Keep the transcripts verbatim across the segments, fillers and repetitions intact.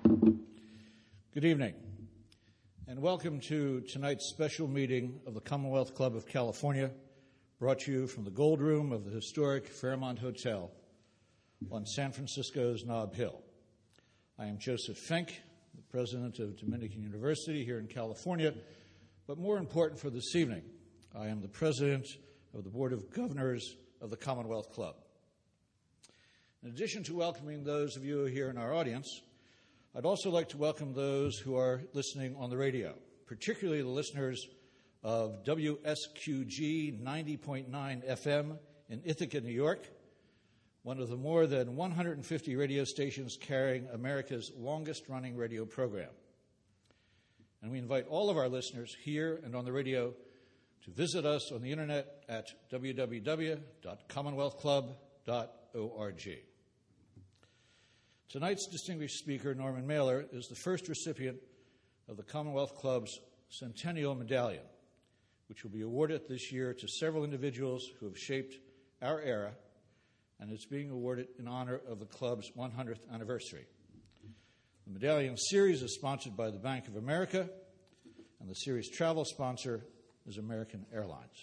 Good evening, and welcome to tonight's special meeting of the Commonwealth Club of California, brought to you from the Gold Room of the historic Fairmont Hotel on San Francisco's Nob Hill. I am Joseph Fink, the president of Dominican University here in California, but more important for this evening, I am the president of the Board of Governors of the Commonwealth Club. In addition to welcoming those of you here in our audience, I'd also like to welcome those who are listening on the radio, particularly the listeners of W S Q G ninety point nine F M in Ithaca, New York, one of the more than one hundred fifty radio stations carrying America's longest-running radio program. And we invite all of our listeners here and on the radio to visit us on the internet at w w w dot commonwealth club dot org. Tonight's distinguished speaker, Norman Mailer, is the first recipient of the Commonwealth Club's Centennial Medallion, which will be awarded this year to several individuals who have shaped our era, and it's being awarded in honor of the club's one hundredth anniversary. The medallion series is sponsored by the Bank of America, and the series travel sponsor is American Airlines.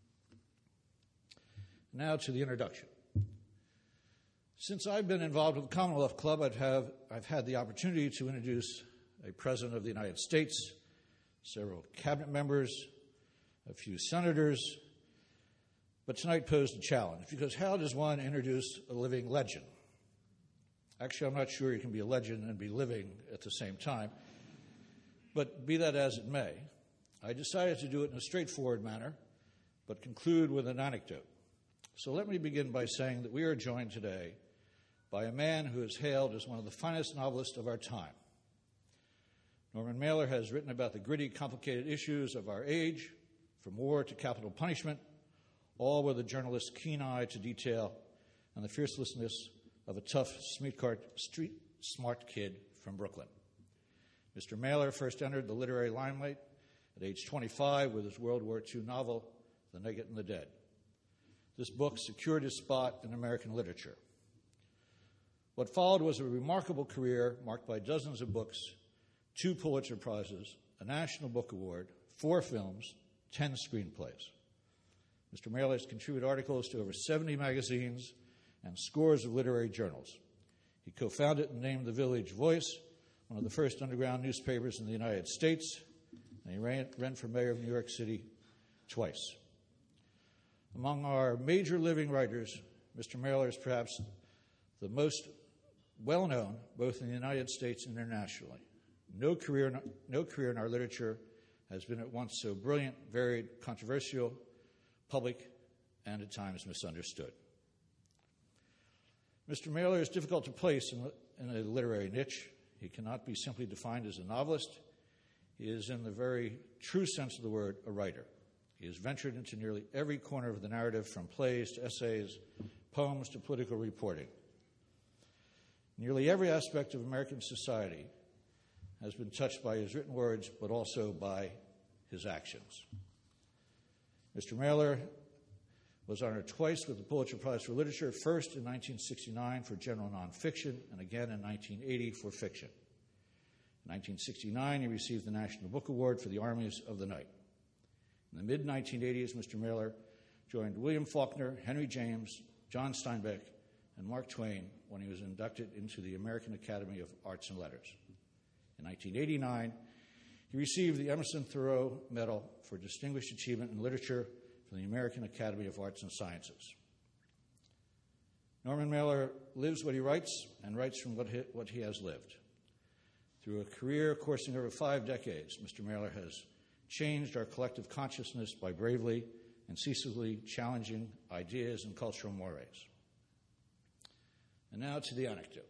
Now to the introduction. Since I've been involved with the Commonwealth Club, I've, have, I've had the opportunity to introduce a President of the United States, several cabinet members, a few senators, but tonight posed a challenge, because how does one introduce a living legend? Actually, I'm not sure you can be a legend and be living at the same time, but be that as it may, I decided to do it in a straightforward manner, but conclude with an anecdote. So let me begin by saying that we are joined today by a man who is hailed as one of the finest novelists of our time. Norman Mailer has written about the gritty, complicated issues of our age, from war to capital punishment, all with a journalist's keen eye to detail and the fiercelessness of a tough, street smart kid from Brooklyn. Mister Mailer first entered the literary limelight at age twenty-five with his World War Two novel, The Naked and the Dead. This book secured his spot in American literature. What followed was a remarkable career marked by dozens of books, two Pulitzer Prizes, a National Book Award, four films, ten screenplays. Mister Mailer has contributed articles to over seventy magazines and scores of literary journals. He co-founded and named The Village Voice, one of the first underground newspapers in the United States, and he ran, ran for mayor of New York City twice. Among our major living writers, Mister Mailer is perhaps the most well-known, both in the United States and internationally. No career, no career in our literature has been at once so brilliant, varied, controversial, public, and at times misunderstood. Mister Mailer is difficult to place in, in a literary niche. He cannot be simply defined as a novelist. He is, in the very true sense of the word, a writer. He has ventured into nearly every corner of the narrative, from plays to essays, poems to political reporting. Nearly every aspect of American society has been touched by his written words, but also by his actions. Mister Mailer was honored twice with the Pulitzer Prize for Literature, first in nineteen sixty-nine for general nonfiction, and again in nineteen eighty for fiction. In nineteen sixty-nine, he received the National Book Award for The Armies of the Night. In the mid nineteen eighties, Mister Mailer joined William Faulkner, Henry James, John Steinbeck, and Mark Twain when he was inducted into the American Academy of Arts and Letters. In nineteen eighty-nine, he received the Emerson Thoreau Medal for Distinguished Achievement in Literature from the American Academy of Arts and Sciences. Norman Mailer lives what he writes and writes from what he, what he has lived. Through a career coursing over five decades, Mister Mailer has changed our collective consciousness by bravely and ceaselessly challenging ideas and cultural mores. And now to the anecdote.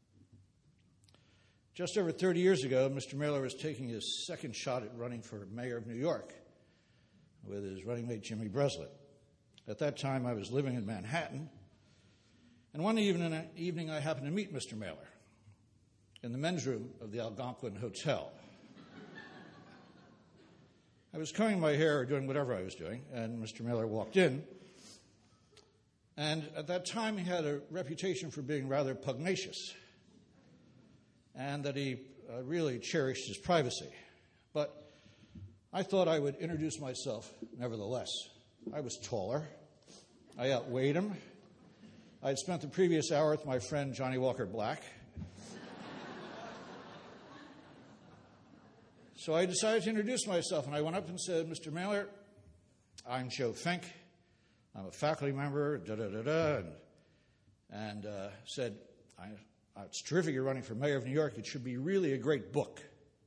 Just over thirty years ago, Mister Mailer was taking his second shot at running for mayor of New York with his running mate, Jimmy Breslin. At that time, I was living in Manhattan, and one evening, evening I happened to meet Mister Mailer in the men's room of the Algonquin Hotel. I was combing my hair or doing whatever I was doing, and Mister Mailer walked in. And at that time, he had a reputation for being rather pugnacious. and that he uh, really cherished his privacy. But I thought I would introduce myself nevertheless. I was taller. I outweighed him. I had spent the previous hour with my friend Johnny Walker Black. So I decided to introduce myself, and I went up and said, Mister Mailer, I'm Joe Fink. I'm a faculty member, da-da-da-da, and, and uh, said, I, it's terrific you're running for mayor of New York. It should be really a great book.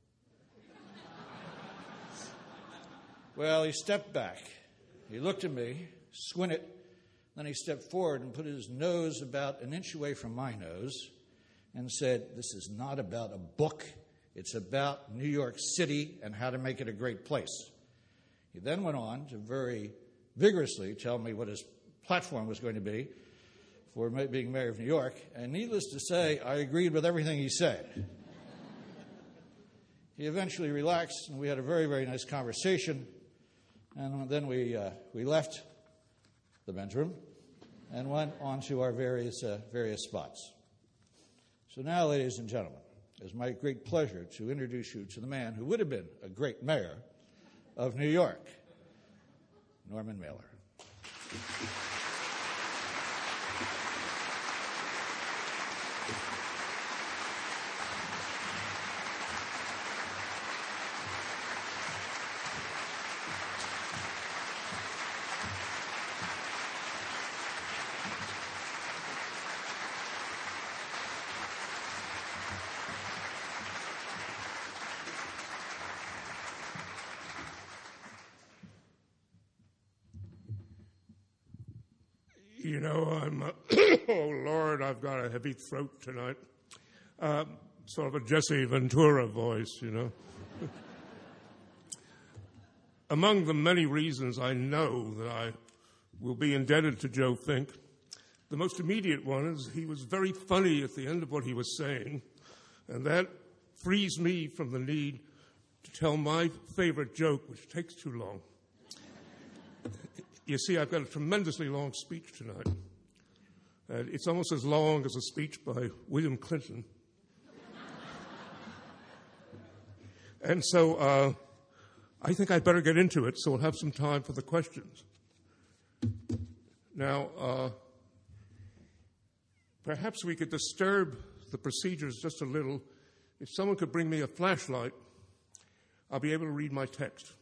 Well, he stepped back. He looked at me, squinted, then he stepped forward and put his nose about an inch away from my nose and said, this is not about a book. It's about New York City and how to make it a great place. He then went on to very vigorously tell me what his platform was going to be for being mayor of New York, and needless to say, I agreed with everything he said. He eventually relaxed, and we had a very, very nice conversation, and then we uh, we left the men's room and went on to our various uh, various spots. So now, ladies and gentlemen, it's my great pleasure to introduce you to the man who would have been a great mayor of New York, Norman Mailer. You know, I'm, uh, oh, Lord, I've got a heavy throat tonight. Uh, sort of a Jesse Ventura voice, you know. Among the many reasons I know that I will be indebted to Joe Fink, the most immediate one is he was very funny at the end of what he was saying, and that frees me from the need to tell my favorite joke, which takes too long. You see, I've got a tremendously long speech tonight. Uh, it's almost as long as a speech by William Clinton. And so uh, I think I'd better get into it so we'll have some time for the questions. Now, uh, perhaps we could disturb the procedures just a little. If someone could bring me a flashlight, I'll be able to read my text.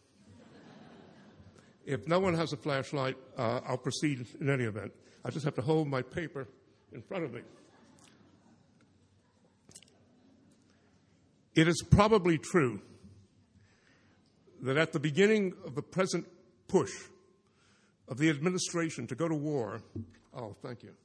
If no one has a flashlight, uh, I'll proceed in any event. I just have to hold my paper in front of me. It is probably true that at the beginning of the present push of the administration to go to war, oh, thank you.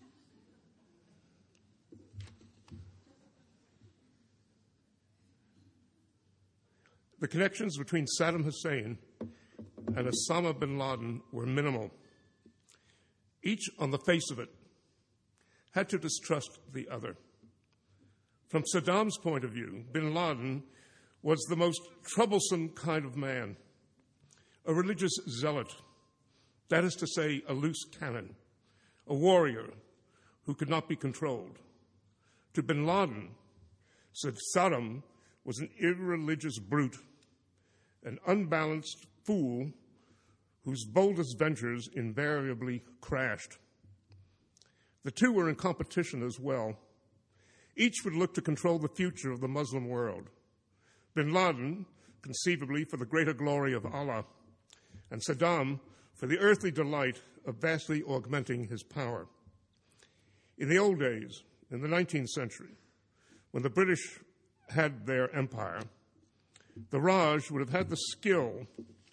The connections between Saddam Hussein and Osama bin Laden were minimal. Each, on the face of it, had to distrust the other. From Saddam's point of view, bin Laden was the most troublesome kind of man, a religious zealot, that is to say, a loose cannon, a warrior who could not be controlled. To bin Laden, Saddam was an irreligious brute, an unbalanced fool whose boldest ventures invariably crashed. The two were in competition as well. Each would look to control the future of the Muslim world. Bin Laden, conceivably for the greater glory of Allah, and Saddam for the earthly delight of vastly augmenting his power. In the old days, in the nineteenth century, when the British had their empire, the Raj would have had the skill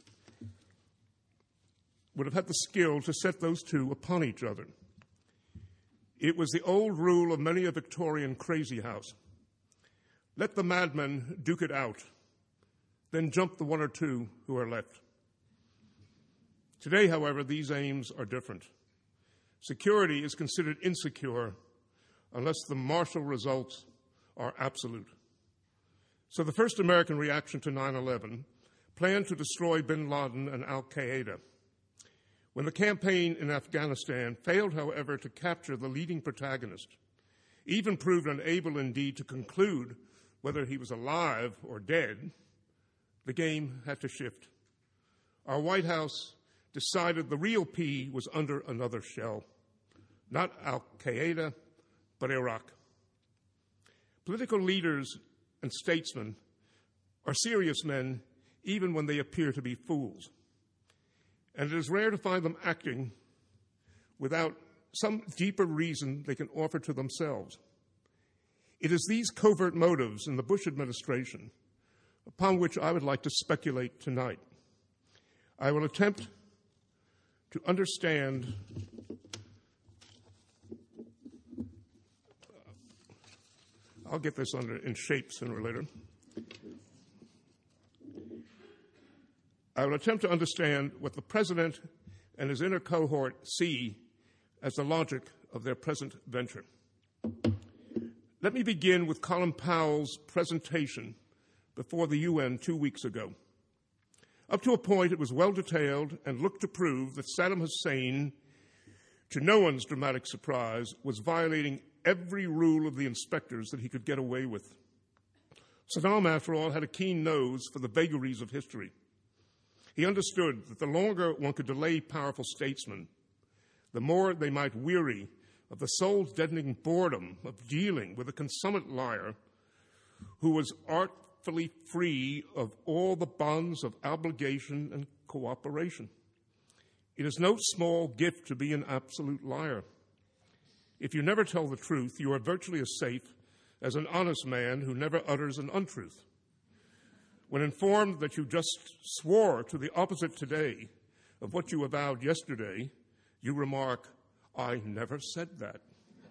would have had the skill to set those two upon each other. It was the old rule of many a Victorian crazy house. Let the madmen duke it out, then jump the one or two who are left. Today, however, these aims are different. Security is considered insecure unless the martial results are absolute. So the first American reaction to nine eleven planned to destroy bin Laden and al-Qaeda. When the campaign in Afghanistan failed, however, to capture the leading protagonist, even proved unable indeed to conclude whether he was alive or dead, the game had to shift. Our White House decided the real P was under another shell, not Al-Qaeda, but Iraq. Political leaders and statesmen are serious men even when they appear to be fools. And it is rare to find them acting without some deeper reason they can offer to themselves. It is these covert motives in the Bush administration upon which I would like to speculate tonight. I will attempt to understand I'll get this under in shape sooner or later. I will attempt to understand what the President and his inner cohort see as the logic of their present venture. Let me begin with Colin Powell's presentation before the U N two weeks ago. Up to a point, it was well detailed and looked to prove that Saddam Hussein, to no one's dramatic surprise, was violating every rule of the inspectors that he could get away with. Saddam, after all, had a keen nose for the vagaries of history. He understood that the longer one could delay powerful statesmen, the more they might weary of the soul-deadening boredom of dealing with a consummate liar who was artfully free of all the bonds of obligation and cooperation. It is no small gift to be an absolute liar. If you never tell the truth, you are virtually as safe as an honest man who never utters an untruth. When informed that you just swore to the opposite today of what you avowed yesterday, you remark, "I never said that."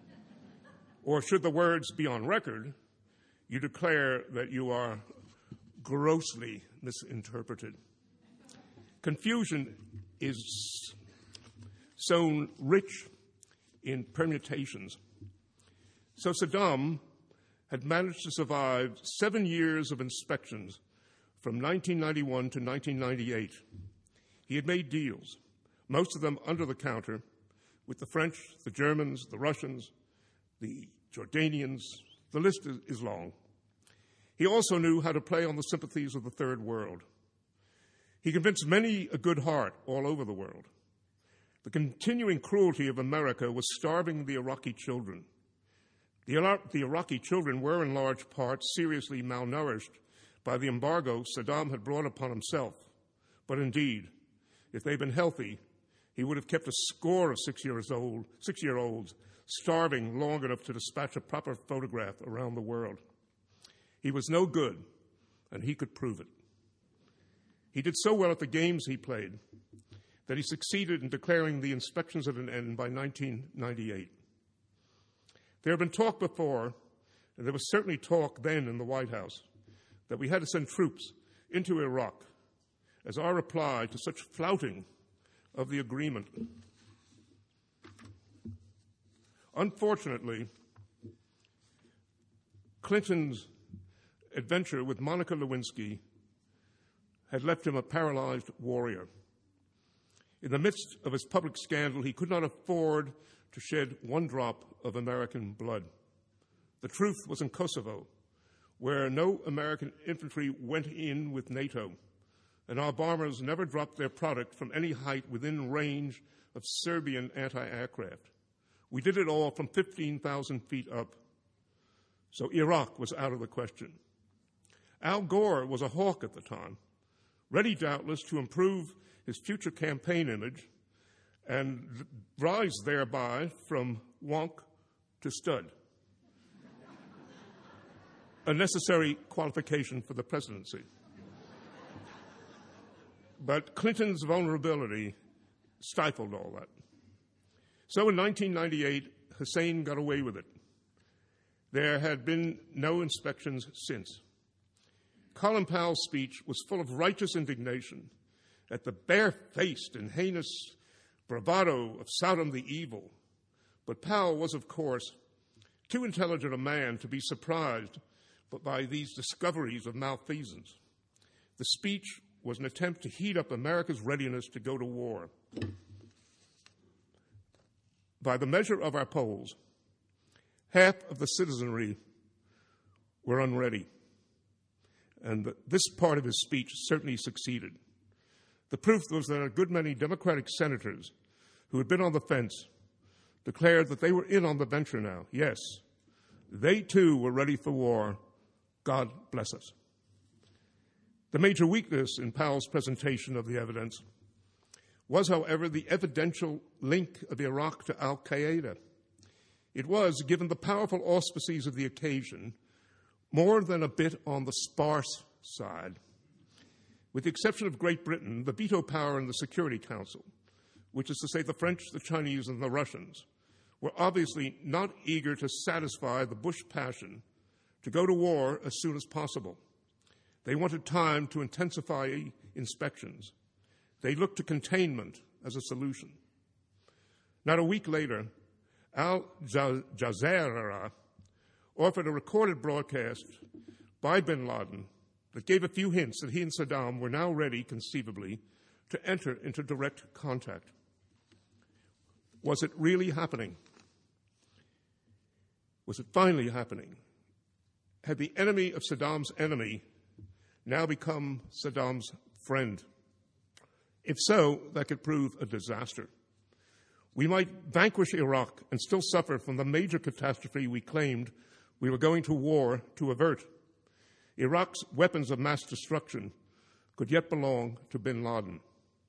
Or should the words be on record, you declare that you are grossly misinterpreted. Confusion is sown rich in permutations. So Saddam had managed to survive seven years of inspections from nineteen ninety-one to nineteen ninety-eight. He had made deals, most of them under the counter, with the French, the Germans, the Russians, the Jordanians. The list is long. He also knew how to play on the sympathies of the Third World. He convinced many a good heart all over the world. The continuing cruelty of America was starving the Iraqi children. The, Iraq, the Iraqi children were in large part seriously malnourished by the embargo Saddam had brought upon himself. But indeed, if they'd been healthy, he would have kept a score of six years old, six-year-olds starving long enough to dispatch a proper photograph around the world. He was no good, and he could prove it. He did so well at the games he played that he succeeded in declaring the inspections at an end by nineteen ninety-eight. There had been talk before, and there was certainly talk then in the White House, that we had to send troops into Iraq as our reply to such flouting of the agreement. Unfortunately, Clinton's adventure with Monica Lewinsky had left him a paralyzed warrior. In the midst of his public scandal, he could not afford to shed one drop of American blood. The truth was in Kosovo, where no American infantry went in with NATO, and our bombers never dropped their product from any height within range of Serbian anti-aircraft. We did it all from fifteen thousand feet up. So Iraq was out of the question. Al Gore was a hawk at the time, ready doubtless to improve his future campaign image and rise thereby from wonk to stud, a necessary qualification for the presidency. But Clinton's vulnerability stifled all that. So in nineteen ninety-eight, Hussein got away with it. There had been no inspections since. Colin Powell's speech was full of righteous indignation at the barefaced and heinous bravado of Saddam the Evil. But Powell was, of course, too intelligent a man to be surprised by these discoveries of malfeasance. The speech was an attempt to heat up America's readiness to go to war. By the measure of our polls, half of the citizenry were unready. And this part of his speech certainly succeeded. The proof was that a good many Democratic senators who had been on the fence declared that they were in on the venture now. Yes, they too were ready for war. God bless us. The major weakness in Powell's presentation of the evidence was, however, the evidential link of Iraq to al-Qaeda. It was, given the powerful auspices of the occasion, more than a bit on the sparse side. With the exception of Great Britain, the veto power in the Security Council, which is to say the French, the Chinese, and the Russians, were obviously not eager to satisfy the Bush passion to go to war as soon as possible. They wanted time to intensify inspections. They looked to containment as a solution. Not a week later, Al Jazeera offered a recorded broadcast by bin Laden that gave a few hints that he and Saddam were now ready, conceivably, to enter into direct contact. Was it really happening? Was it finally happening? Had the enemy of Saddam's enemy now become Saddam's friend? If so, that could prove a disaster. We might vanquish Iraq and still suffer from the major catastrophe we claimed we were going to war to avert. Iraq's weapons of mass destruction could yet belong to bin Laden.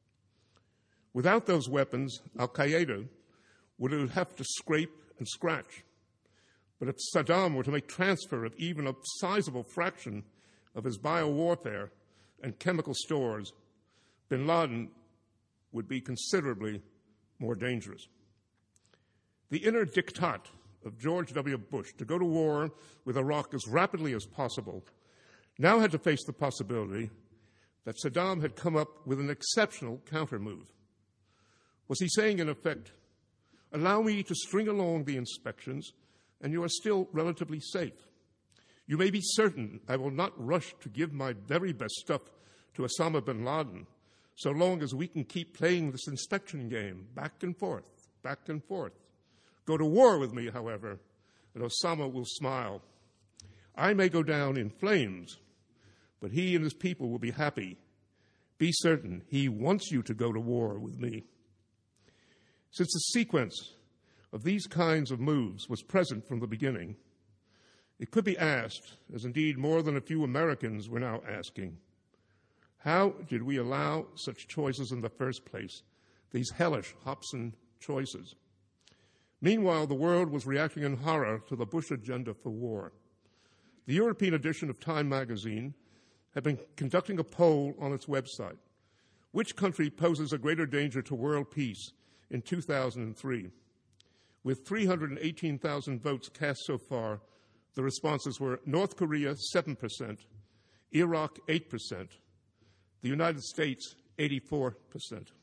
Without those weapons, al-Qaeda would have to scrape and scratch. But if Saddam were to make transfer of even a sizable fraction of his biowarfare and chemical stores, bin Laden would be considerably more dangerous. The inner diktat of George W. Bush to go to war with Iraq as rapidly as possible now had to face the possibility that Saddam had come up with an exceptional countermove. Was he saying, in effect, allow me to string along the inspections and you are still relatively safe? You may be certain I will not rush to give my very best stuff to Osama bin Laden so long as we can keep playing this inspection game back and forth, back and forth. Go to war with me, however, and Osama will smile. I may go down in flames, but he and his people will be happy. Be certain he wants you to go to war with me. Since the sequence of these kinds of moves was present from the beginning, it could be asked, as indeed more than a few Americans were now asking, how did we allow such choices in the first place, these hellish Hobson choices? Meanwhile, the world was reacting in horror to the Bush agenda for war. The European edition of Time magazine had been conducting a poll on its website. Which country poses a greater danger to world peace in two thousand three? With three hundred eighteen thousand votes cast so far, the responses were North Korea, seven percent, Iraq, eight percent, the United States, eighty-four percent.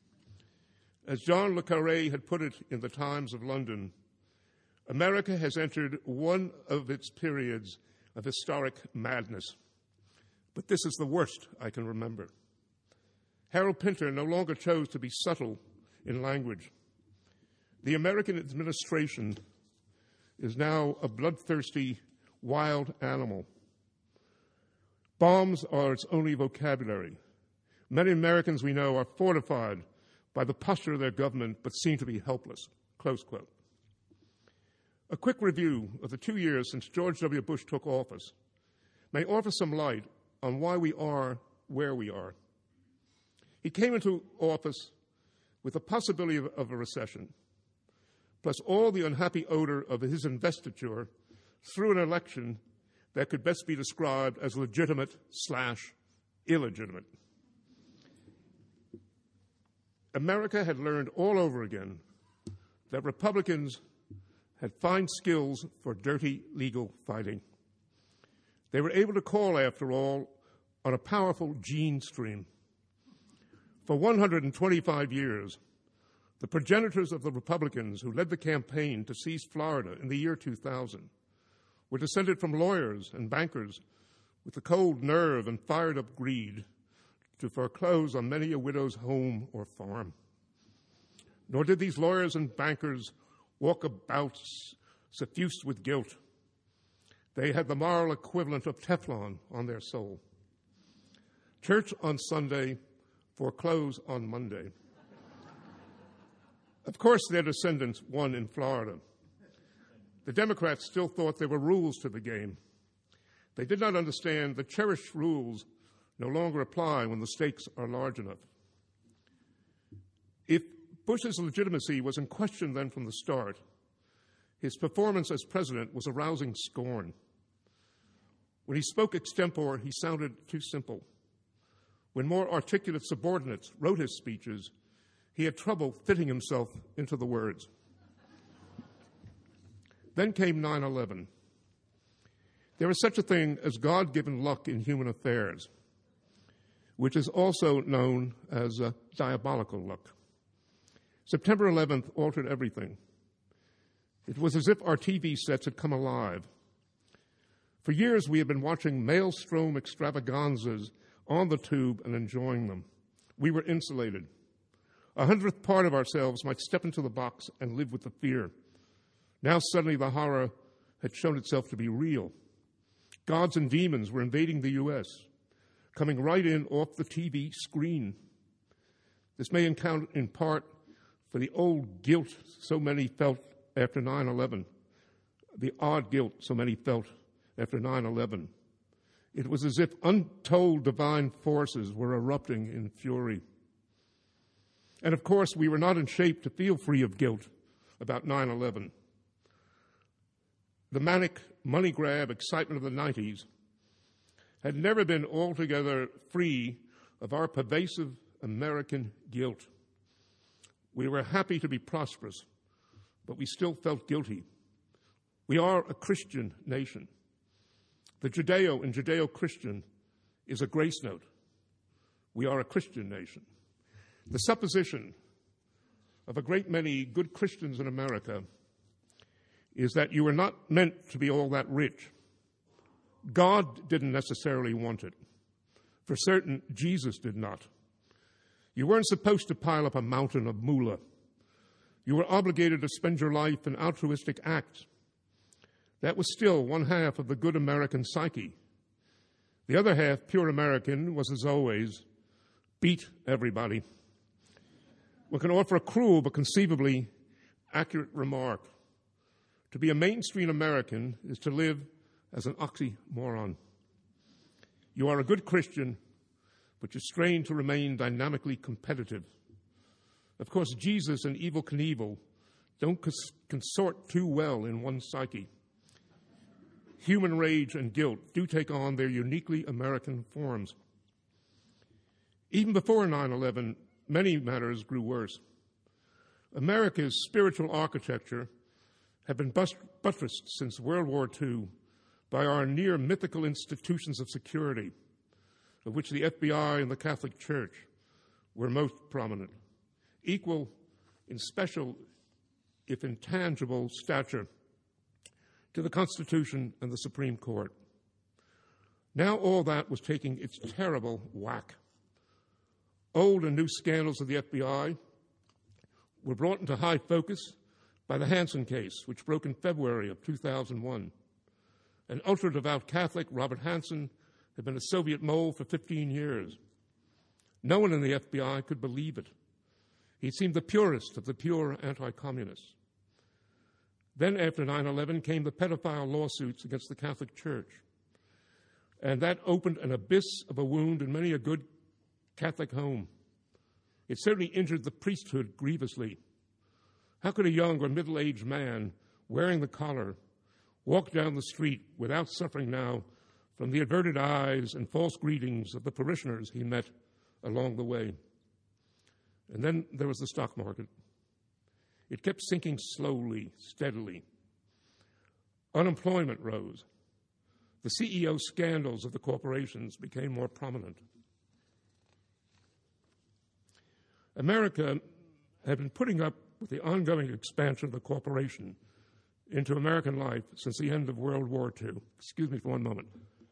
As John le Carré had put it in the Times of London, America has entered one of its periods of historic madness. But this is the worst I can remember. Harold Pinter no longer chose to be subtle in language. The American administration is now a bloodthirsty, wild animal. Bombs are its only vocabulary. Many Americans we know are fortified by the posture of their government, but seem to be helpless. Close quote. A quick review of the two years since George W. Bush took office may offer some light on why we are where we are. He came into office with the possibility of, of a recession, plus all the unhappy odor of his investiture through an election that could best be described as legitimate slash illegitimate. America had learned all over again that Republicans had fine skills for dirty legal fighting. They were able to call, after all, on a powerful gene stream. For one hundred twenty-five years, the progenitors of the Republicans who led the campaign to seize Florida in the year two thousand were descended from lawyers and bankers with the cold nerve and fired-up greed to foreclose on many a widow's home or farm. Nor did these lawyers and bankers walk about suffused with guilt. They had the moral equivalent of Teflon on their soul. Church on Sunday, foreclose on Monday. Of course, their descendants won in Florida. The Democrats still thought there were rules to the game. They did not understand that cherished rules no longer apply when the stakes are large enough. If Bush's legitimacy was in question then from the start, his performance as president was arousing scorn. When he spoke extempore, he sounded too simple. When more articulate subordinates wrote his speeches, he had trouble fitting himself into the words. Then came nine eleven. There is such a thing as God-given luck in human affairs, which is also known as uh, diabolical luck. September eleventh altered everything. It was as if our T V sets had come alive. For years, we had been watching maelstrom extravaganzas on the tube and enjoying them. We were insulated. A hundredth part of ourselves might step into the box and live with the fear. Now suddenly the horror had shown itself to be real. Gods and demons were invading the U S, coming right in off the T V screen. This may account in part for the old guilt so many felt after nine eleven, the odd guilt so many felt after nine eleven. It was as if untold divine forces were erupting in fury. And of course, we were not in shape to feel free of guilt about nine eleven. The manic money grab excitement of the nineties had never been altogether free of our pervasive American guilt. We were happy to be prosperous, but we still felt guilty. We are a Christian nation. The Judeo and Judeo-Christian is a grace note. We are a Christian nation. The supposition of a great many good Christians in America is that you were not meant to be all that rich. God didn't necessarily want it. For certain, Jesus did not. You weren't supposed to pile up a mountain of moolah. You were obligated to spend your life in altruistic acts. That was still one half of the good American psyche. The other half, pure American, was, as always, beat everybody. One can offer a cruel but conceivably accurate remark. To be a mainstream American is to live as an oxymoron. You are a good Christian, but you're strained to remain dynamically competitive. Of course, Jesus and Evel Knievel don't cons- consort too well in one psyche. Human rage and guilt do take on their uniquely American forms. Even before nine eleven, many matters grew worse. America's spiritual architecture had been bust- buttressed since World War Two by our near mythical institutions of security, of which the F B I and the Catholic Church were most prominent, equal in special, if intangible, stature to the Constitution and the Supreme Court. Now all that was taking its terrible whack. Old and new scandals of the F B I were brought into high focus by the Hansen case, which broke in February of two thousand one. An ultra-devout Catholic, Robert Hansen, had been a Soviet mole for fifteen years. No one in the F B I could believe it. He seemed the purest of the pure anti-communists. Then, after nine eleven, came the pedophile lawsuits against the Catholic Church. And that opened an abyss of a wound in many a good Catholic home. It certainly injured the priesthood grievously. How could a young or middle-aged man wearing the collar walk down the street without suffering now from the averted eyes and false greetings of the parishioners he met along the way? And then there was the stock market. It kept sinking slowly, steadily. Unemployment rose. The C E O scandals of the corporations became more prominent. America had been putting up with the ongoing expansion of the corporation into American life since the end of World War Two. Excuse me for one moment.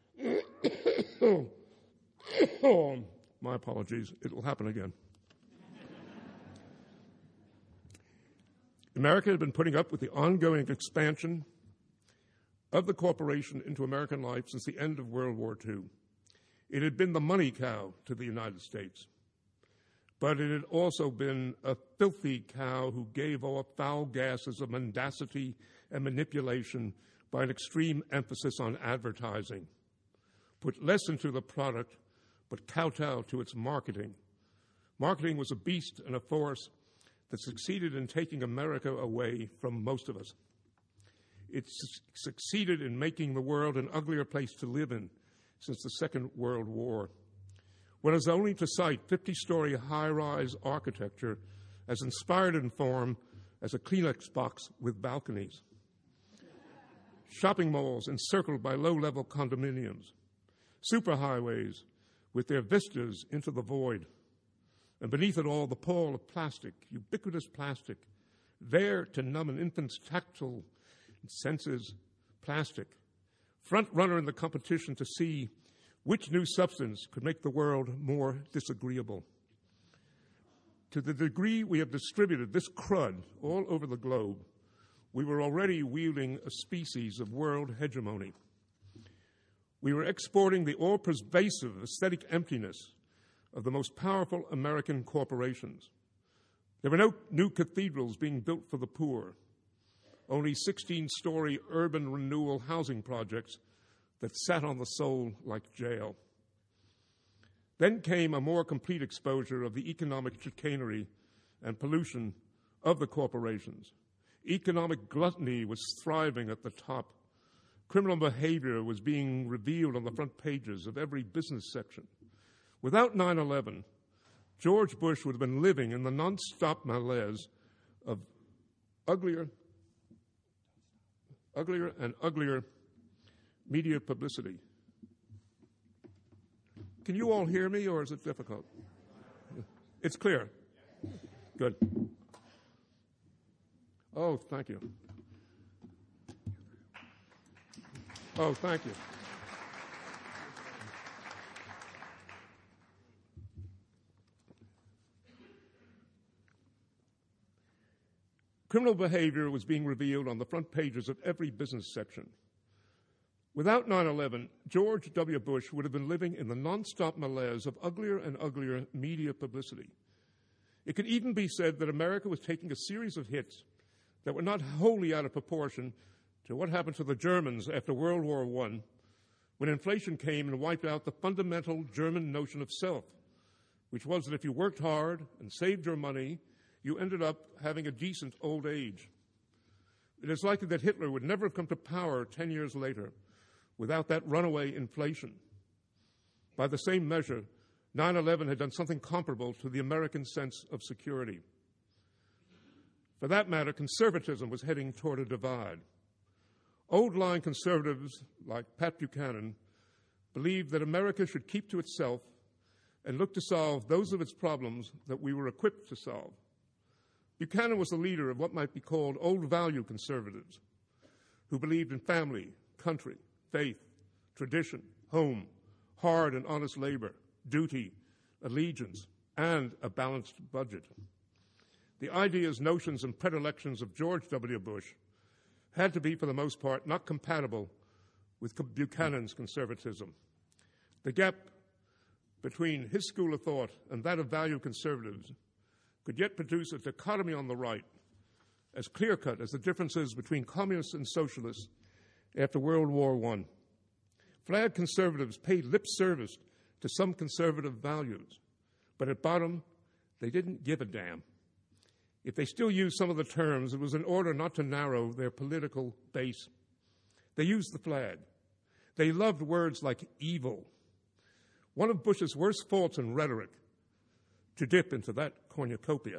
Oh, my apologies. It'll happen again. America had been putting up with the ongoing expansion of the corporation into American life since the end of World War Two. It had been the money cow to the United States, but it had also been a filthy cow who gave off foul gases of mendacity and manipulation by an extreme emphasis on advertising, put less into the product, but kowtowed to its marketing. Marketing was a beast and a force that succeeded in taking America away from most of us. It su- succeeded in making the world an uglier place to live in since the Second World War. One is only to cite fifty-story high-rise architecture as inspired in form as a Kleenex box with balconies. Shopping malls encircled by low-level condominiums. Superhighways with their vistas into the void. And beneath it all, the pall of plastic, ubiquitous plastic, there to numb an infant's tactile senses, plastic. Front runner in the competition to see which new substance could make the world more disagreeable. To the degree we have distributed this crud all over the globe, we were already wielding a species of world hegemony. We were exporting the all-pervasive aesthetic emptiness of the most powerful American corporations. There were no new cathedrals being built for the poor, only sixteen-story urban renewal housing projects that sat on the soul like jail. Then came a more complete exposure of the economic chicanery and pollution of the corporations. Economic gluttony was thriving at the top. Criminal behavior was being revealed on the front pages of every business section. Without nine eleven, George Bush would have been living in the nonstop malaise of uglier, uglier and uglier media publicity. Can you all hear me, or is it difficult? It's clear. Good. Oh, thank you. Oh, thank you. Criminal behavior was being revealed on the front pages of every business section. Without nine eleven, George W. Bush would have been living in the nonstop malaise of uglier and uglier media publicity. It could even be said that America was taking a series of hits that were not wholly out of proportion to what happened to the Germans after World War One, when inflation came and wiped out the fundamental German notion of self, which was that if you worked hard and saved your money, you ended up having a decent old age. It is likely that Hitler would never have come to power ten years later without that runaway inflation. By the same measure, nine eleven had done something comparable to the American sense of security. For that matter, conservatism was heading toward a divide. Old-line conservatives like Pat Buchanan believed that America should keep to itself and look to solve those of its problems that we were equipped to solve. Buchanan was the leader of what might be called old-value conservatives, who believed in family, country, faith, tradition, home, hard and honest labor, duty, allegiance, and a balanced budget. The ideas, notions, and predilections of George W. Bush had to be, for the most part, not compatible with Buchanan's conservatism. The gap between his school of thought and that of value conservatives could yet produce a dichotomy on the right as clear-cut as the differences between communists and socialists after World War One. Flag conservatives paid lip service to some conservative values, but at bottom, they didn't give a damn. If they still used some of the terms, it was in order not to narrow their political base. They used the flag. They loved words like evil. One of Bush's worst faults in rhetoric, to dip into that cornucopia,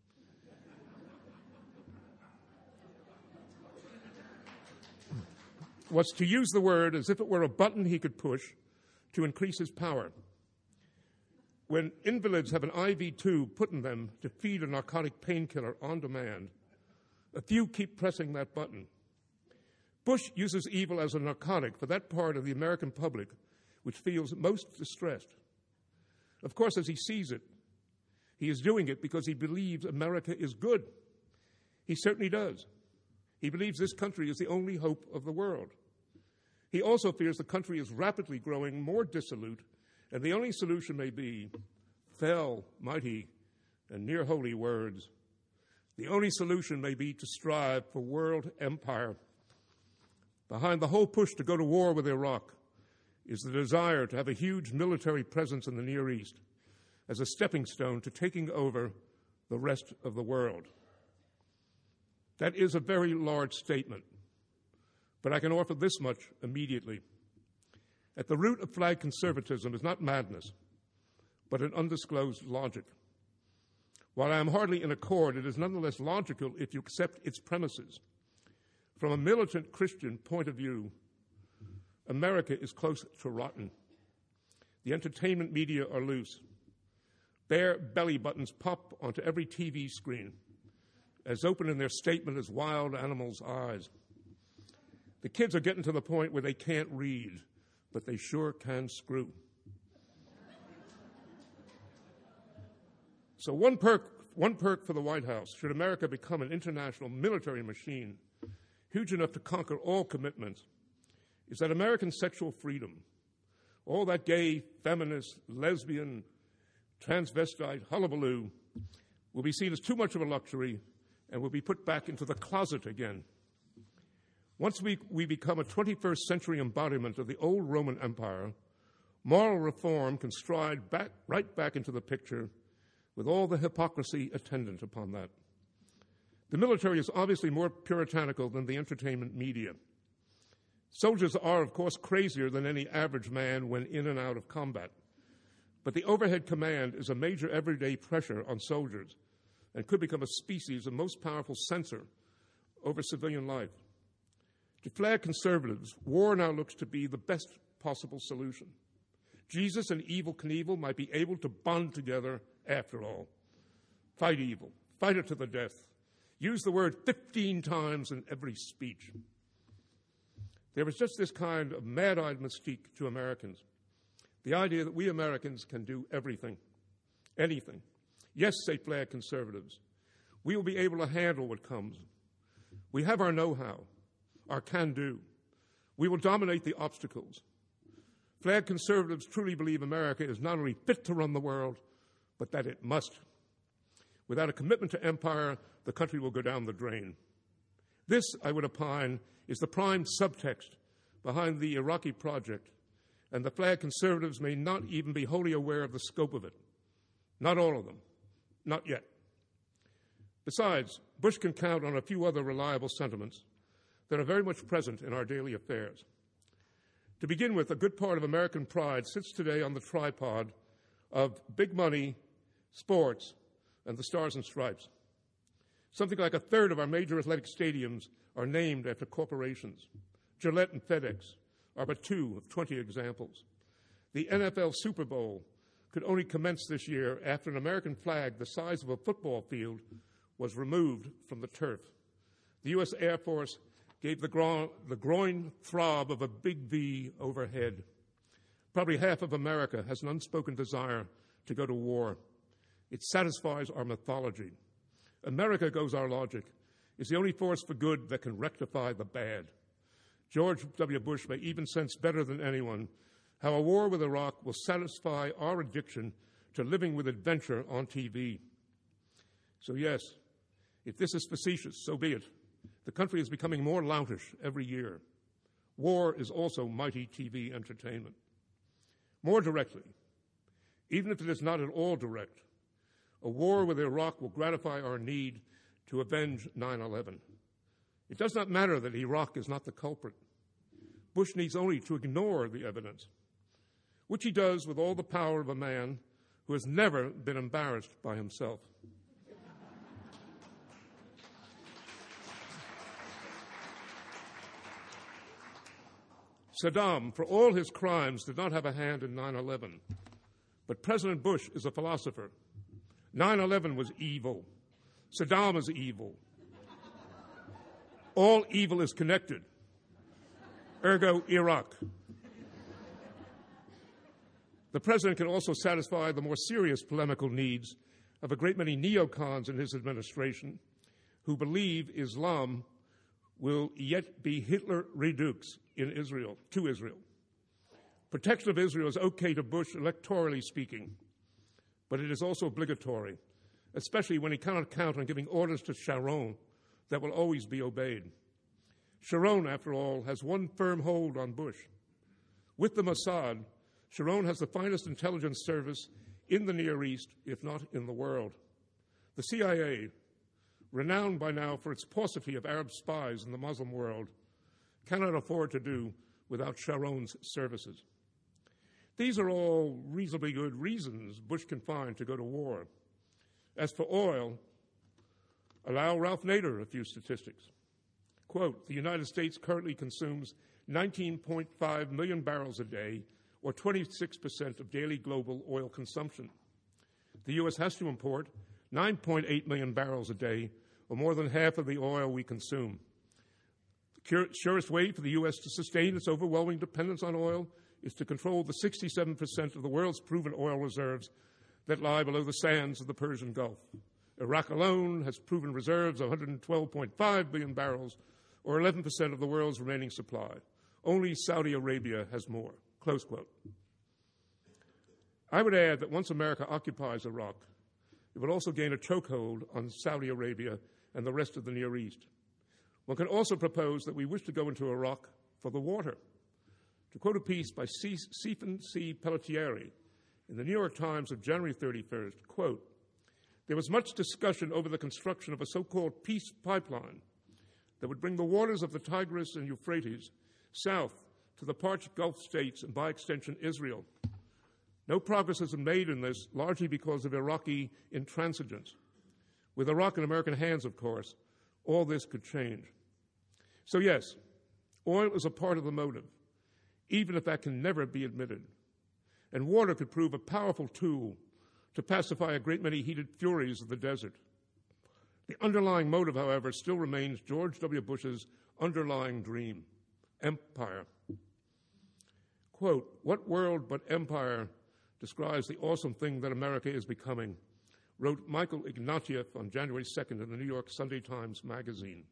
was to use the word as if it were a button he could push to increase his power. When invalids have an I V tube put in them to feed a narcotic painkiller on demand, a few keep pressing that button. Bush uses evil as a narcotic for that part of the American public which feels most distressed. Of course, as he sees it, he is doing it because he believes America is good. He certainly does. He believes this country is the only hope of the world. He also fears the country is rapidly growing more dissolute, and the only solution may be fell, mighty, and near holy words. The only solution may be to strive for world empire. Behind the whole push to go to war with Iraq is the desire to have a huge military presence in the Near East as a stepping stone to taking over the rest of the world. That is a very large statement, but I can offer this much immediately. At the root of flag conservatism is not madness, but an undisclosed logic. While I am hardly in accord, it is nonetheless logical if you accept its premises. From a militant Christian point of view, America is close to rotten. The entertainment media are loose. Bare belly buttons pop onto every T V screen, as open in their statement as wild animals' eyes. The kids are getting to the point where they can't read, but they sure can screw. So one perk, one perk for the White House, should America become an international military machine huge enough to conquer all commitments, is that American sexual freedom, all that gay, feminist, lesbian, transvestite hullabaloo, will be seen as too much of a luxury and will be put back into the closet again. Once we, we become a twenty-first century embodiment of the old Roman Empire, moral reform can stride back, right back into the picture with all the hypocrisy attendant upon that. The military is obviously more puritanical than the entertainment media. Soldiers are, of course, crazier than any average man when in and out of combat. But the overhead command is a major everyday pressure on soldiers and could become a species of most powerful censor over civilian life. To flag conservatives, war now looks to be the best possible solution. Jesus and Evel Knievel might be able to bond together after all. Fight evil. Fight it to the death. Use the word fifteen times in every speech. There is just this kind of mad-eyed mystique to Americans. The idea that we Americans can do everything, anything. Yes, say flag conservatives, we will be able to handle what comes. We have our know-how, our can-do. We will dominate the obstacles. Flag conservatives truly believe America is not only fit to run the world, but that it must. Without a commitment to empire, the country will go down the drain. This, I would opine, is the prime subtext behind the Iraqi project, and the flag conservatives may not even be wholly aware of the scope of it. Not all of them. Not yet. Besides, Bush can count on a few other reliable sentiments that are very much present in our daily affairs. To begin with, a good part of American pride sits today on the tripod of big money, sports, and the Stars and Stripes. Something like a third of our major athletic stadiums are named after corporations. Gillette and FedEx are but two of twenty examples. The N F L Super Bowl could only commence this year after an American flag the size of a football field was removed from the turf. The U S Air Force gave the, gro- the groin throb of a big V overhead. Probably half of America has an unspoken desire to go to war. It satisfies our mythology. America, goes our logic, is the only force for good that can rectify the bad. George W. Bush may even sense better than anyone how a war with Iraq will satisfy our addiction to living with adventure on T V. So yes, if this is facetious, so be it. The country is becoming more loutish every year. War is also mighty T V entertainment. More directly, even if it is not at all direct, a war with Iraq will gratify our need to avenge nine eleven. It does not matter that Iraq is not the culprit. Bush needs only to ignore the evidence, which he does with all the power of a man who has never been embarrassed by himself. Saddam, for all his crimes, did not have a hand in nine eleven. But President Bush is a philosopher. nine eleven was evil. Saddam is evil. All evil is connected. Ergo, Iraq. The president can also satisfy the more serious polemical needs of a great many neocons in his administration who believe Islam will yet be Hitler redux in Israel, to Israel. Protection of Israel is okay to Bush electorally speaking, but it is also obligatory, especially when he cannot count on giving orders to Sharon that will always be obeyed. Sharon, after all, has one firm hold on Bush. With the Mossad, Sharon has the finest intelligence service in the Near East, if not in the world. The C I A, renowned by now for its paucity of Arab spies in the Muslim world, cannot afford to do without Sharon's services. These are all reasonably good reasons Bush can find to go to war. As for oil, allow Ralph Nader a few statistics. Quote, the United States currently consumes nineteen point five million barrels a day, or twenty-six percent of daily global oil consumption. The U S has to import nine point eight million barrels a day, or more than half of the oil we consume. The surest way for the U S to sustain its overwhelming dependence on oil is to control the sixty-seven percent of the world's proven oil reserves that lie below the sands of the Persian Gulf. Iraq alone has proven reserves of one hundred twelve point five billion barrels, or eleven percent of the world's remaining supply. Only Saudi Arabia has more. Close quote. I would add that once America occupies Iraq, it would also gain a chokehold on Saudi Arabia and the rest of the Near East. One can also propose that we wish to go into Iraq for the water. To quote a piece by Stephen C. Pelletieri in the New York Times of January thirty-first, quote, there was much discussion over the construction of a so-called peace pipeline that would bring the waters of the Tigris and Euphrates south to the parched Gulf states and, by extension, Israel. No progress has been made in this, largely because of Iraqi intransigence. With Iraq in American hands, of course, all this could change. So yes, oil is a part of the motive, even if that can never be admitted. And water could prove a powerful tool to pacify a great many heated furies of the desert. The underlying motive, however, still remains George W. Bush's underlying dream, empire. Quote, what world but empire describes the awesome thing that America is becoming, wrote Michael Ignatieff on January second in the New York Sunday Times Magazine.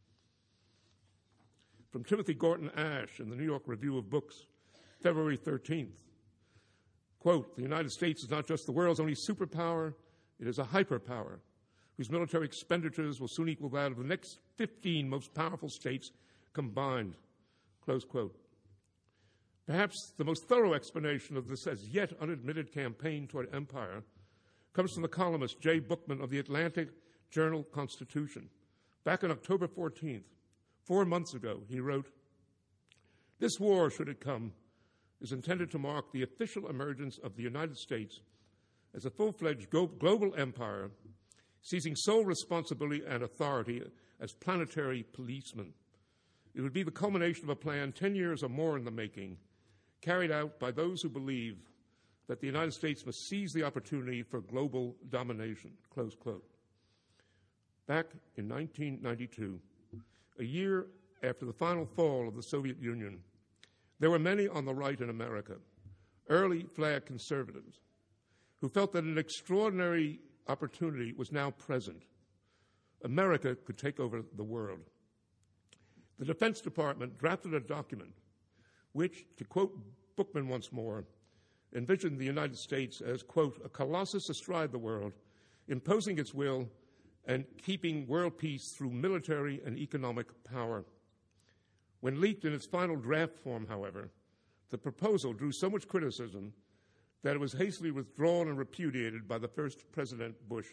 From Timothy Gorton Ash in the New York Review of Books, February thirteenth, quote, the United States is not just the world's only superpower, it is a hyperpower whose military expenditures will soon equal that of the next fifteen most powerful states combined, close quote. Perhaps the most thorough explanation of this as yet unadmitted campaign toward empire comes from the columnist Jay Bookman of the Atlantic Journal-Constitution. Back on October fourteenth, four months ago, he wrote, this war, should it come, is intended to mark the official emergence of the United States as a full-fledged global empire, seizing sole responsibility and authority as planetary policeman. It would be the culmination of a plan ten years or more in the making, carried out by those who believe that the United States must seize the opportunity for global domination, close quote. Back in nineteen ninety-two, a year after the final fall of the Soviet Union, there were many on the right in America, early flag conservatives, who felt that an extraordinary opportunity was now present. America could take over the world. The Defense Department drafted a document which, to quote Bookman once more, envisioned the United States as, quote, a colossus astride the world, imposing its will and keeping world peace through military and economic power. When leaked in its final draft form, however, the proposal drew so much criticism that it was hastily withdrawn and repudiated by the first President Bush.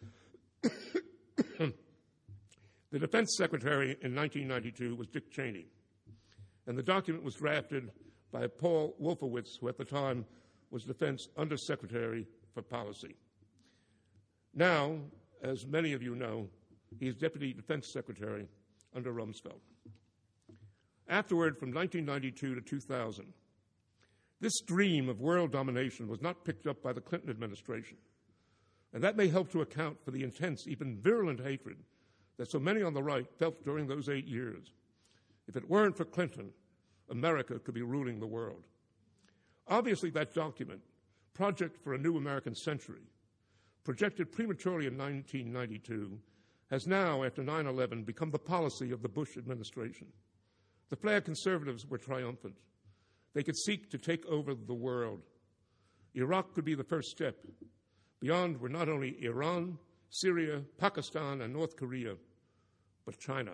The Defense Secretary in nineteen ninety-two was Dick Cheney, and the document was drafted by Paul Wolfowitz, who at the time was Defense Undersecretary for Policy. Now, as many of you know, he is Deputy Defense Secretary under Rumsfeld. Afterward, from nineteen ninety-two to two thousand, this dream of world domination was not picked up by the Clinton administration, and that may help to account for the intense, even virulent hatred that so many on the right felt during those eight years. If it weren't for Clinton, America could be ruling the world. Obviously, that document, Project for a New American Century, projected prematurely in nineteen ninety-two, has now, after nine eleven, become the policy of the Bush administration. The flag conservatives were triumphant. They could seek to take over the world. Iraq could be the first step. Beyond were not only Iran, Syria, Pakistan, and North Korea, but China.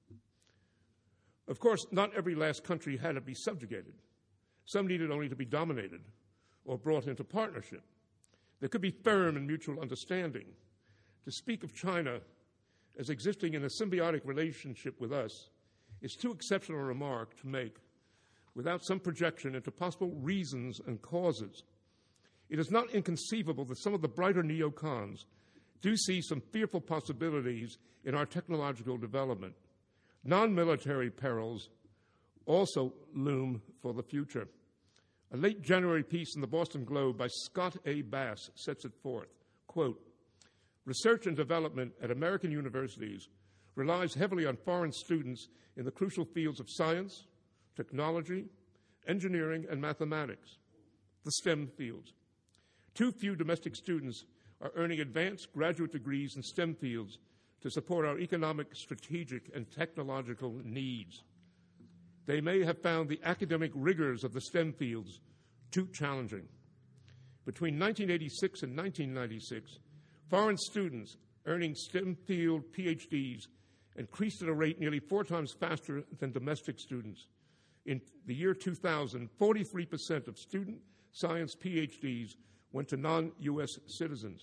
Of course, not every last country had to be subjugated. Some needed only to be dominated or brought into partnership. There could be firm and mutual understanding. To speak of China as existing in a symbiotic relationship with us is too exceptional a remark to make without some projection into possible reasons and causes. It is not inconceivable that some of the brighter neocons do see some fearful possibilities in our technological development. Non-military perils also loom for the future. A late January piece in the Boston Globe by Scott A. Bass sets it forth. Quote, research and development at American universities relies heavily on foreign students in the crucial fields of science, technology, engineering, and mathematics, the STEM fields. Too few domestic students are earning advanced graduate degrees in STEM fields to support our economic, strategic, and technological needs. They may have found the academic rigors of the STEM fields too challenging. Between nineteen eighty-six and nineteen ninety-six, foreign students earning STEM field P H Ds increased at a rate nearly four times faster than domestic students. In the year two thousand, forty-three percent of student science P H Ds went to non-U S citizens.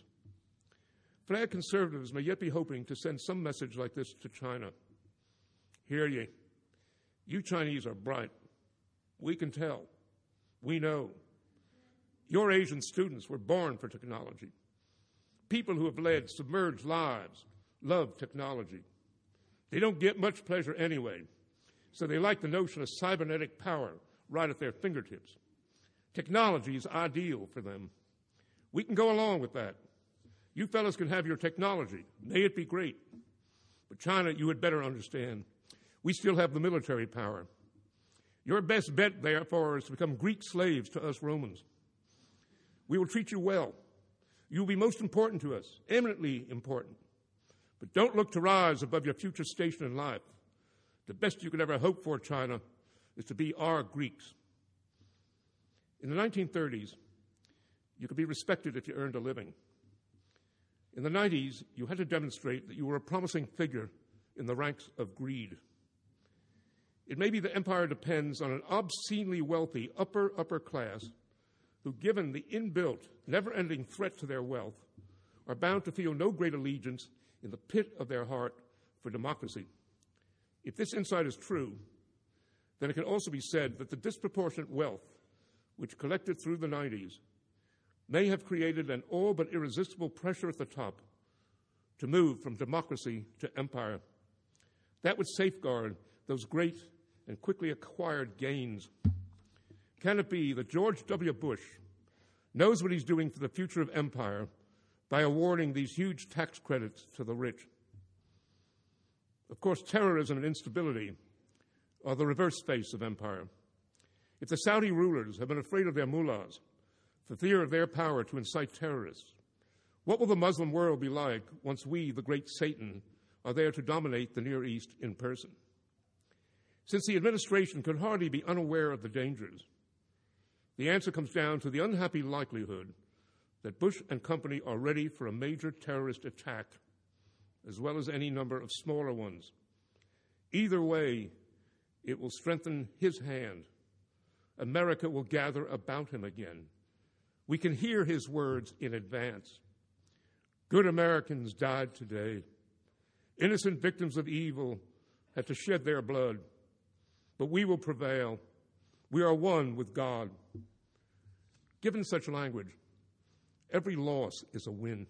Flag conservatives may yet be hoping to send some message like this to China. Hear ye. You Chinese are bright. We can tell. We know. Your Asian students were born for technology. People who have led submerged lives love technology. They don't get much pleasure anyway, so they like the notion of cybernetic power right at their fingertips. Technology is ideal for them. We can go along with that. You fellas can have your technology. May it be great. But China, you had better understand, we still have the military power. Your best bet, therefore, is to become Greek slaves to us Romans. We will treat you well. You will be most important to us, eminently important. But don't look to rise above your future station in life. The best you could ever hope for, China, is to be our Greeks. In the nineteen thirties, you could be respected if you earned a living. In the nineties, you had to demonstrate that you were a promising figure in the ranks of greed. It may be the empire depends on an obscenely wealthy upper, upper class who, given the inbuilt, never-ending threat to their wealth, are bound to feel no great allegiance in the pit of their heart for democracy. If this insight is true, then it can also be said that the disproportionate wealth which collected through the nineties may have created an all but irresistible pressure at the top to move from democracy to empire. That would safeguard those great and quickly acquired gains. Can it be that George W. Bush knows what he's doing for the future of empire by awarding these huge tax credits to the rich? Of course, terrorism and instability are the reverse face of empire. If the Saudi rulers have been afraid of their mullahs for fear of their power to incite terrorists, what will the Muslim world be like once we, the great Satan, are there to dominate the Near East in person? Since the administration could hardly be unaware of the dangers, the answer comes down to the unhappy likelihood that Bush and company are ready for a major terrorist attack, as well as any number of smaller ones. Either way, it will strengthen his hand. America will gather about him again. We can hear his words in advance. Good Americans died today. Innocent victims of evil had to shed their blood. But we will prevail. We are one with God. Given such language, every loss is a win.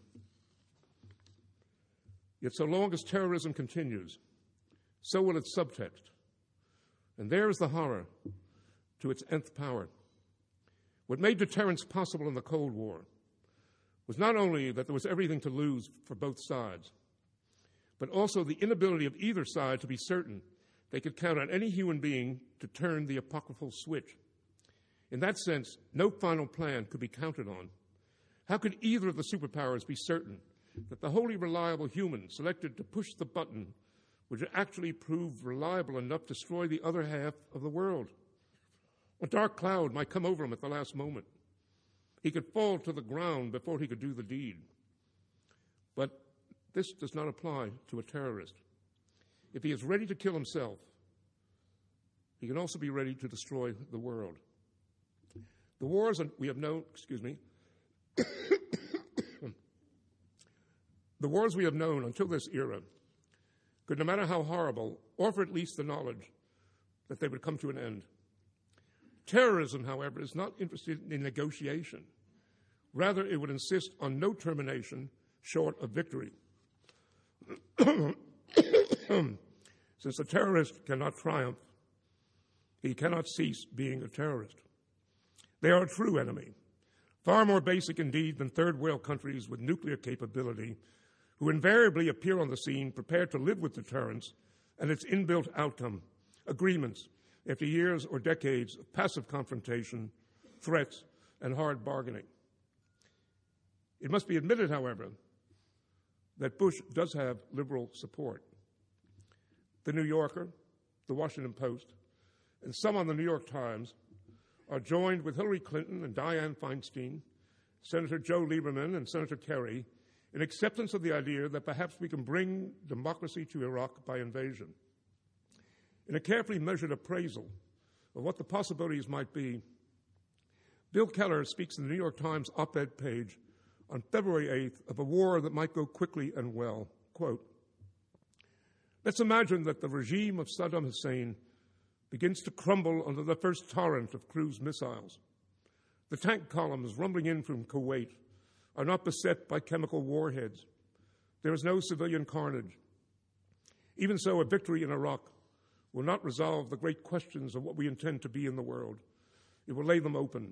Yet so long as terrorism continues, so will its subtext. And there is the horror to its nth power. What made deterrence possible in the Cold War was not only that there was everything to lose for both sides, but also the inability of either side to be certain they could count on any human being to turn the apocryphal switch. In that sense, no final plan could be counted on. How could either of the superpowers be certain that the wholly reliable human selected to push the button would actually prove reliable enough to destroy the other half of the world. A dark cloud might come over him at the last moment. He could fall to the ground before he could do the deed. But this does not apply to a terrorist. If he is ready to kill himself, he can also be ready to destroy the world. The wars we have known, excuse me, the wars we have known until this era could, no matter how horrible, offer at least the knowledge that they would come to an end. Terrorism, however, is not interested in negotiation. Rather, it would insist on no termination short of victory. Since a terrorist cannot triumph, he cannot cease being a terrorist. They are a true enemy, far more basic indeed than third world countries with nuclear capability, who invariably appear on the scene prepared to live with deterrence and its inbuilt outcome, agreements, after years or decades of passive confrontation, threats, and hard bargaining. It must be admitted, however, that Bush does have liberal support. The New Yorker, the Washington Post, and some on the New York Times are joined with Hillary Clinton and Dianne Feinstein, Senator Joe Lieberman, and Senator Kerry in acceptance of the idea that perhaps we can bring democracy to Iraq by invasion. In a carefully measured appraisal of what the possibilities might be, Bill Keller speaks in the New York Times op-ed page on February eighth of a war that might go quickly and well. Quote, "Let's imagine that the regime of Saddam Hussein begins to crumble under the first torrent of cruise missiles. The tank columns rumbling in from Kuwait are not beset by chemical warheads. There is no civilian carnage. Even so, a victory in Iraq will not resolve the great questions of what we intend to be in the world. It will lay them open.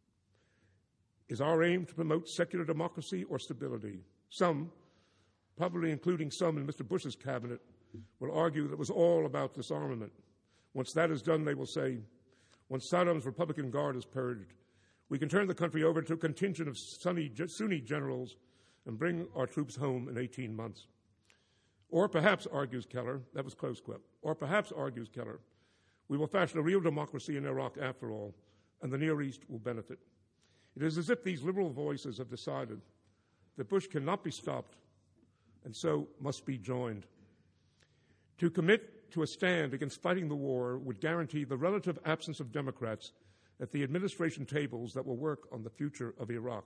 Is our aim to promote secular democracy or stability? Some, probably including some in Mister Bush's cabinet, will argue that it was all about disarmament. Once that is done, they will say, once Saddam's Republican Guard is purged, we can turn the country over to a contingent of Sunni, Sunni generals and bring our troops home in eighteen months. Or perhaps, argues Keller, that was close quote, or perhaps, argues Keller, we will fashion a real democracy in Iraq after all, and the Near East will benefit. It is as if these liberal voices have decided that Bush cannot be stopped and so must be joined. To commit to a stand against fighting the war would guarantee the relative absence of Democrats at the administration tables that will work on the future of Iraq.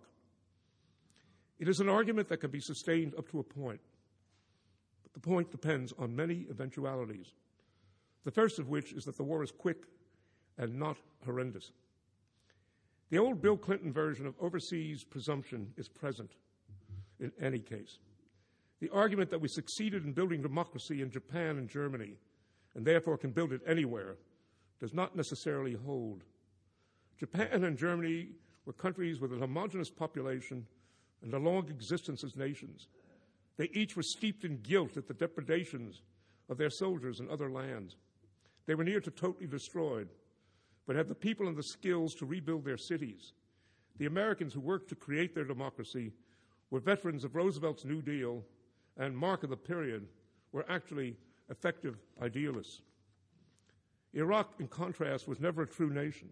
It is an argument that can be sustained up to a point, but the point depends on many eventualities, the first of which is that the war is quick and not horrendous. The old Bill Clinton version of overseas presumption is present in any case. The argument that we succeeded in building democracy in Japan and Germany and therefore can build it anywhere does not necessarily hold. Japan and Germany were countries with a homogeneous population and a long existence as nations. They each were steeped in guilt at the depredations of their soldiers in other lands. They were near to totally destroyed, but had the people and the skills to rebuild their cities. The Americans who worked to create their democracy were veterans of Roosevelt's New Deal and, mark of the period, were actually effective idealists. Iraq, in contrast, was never a true nation.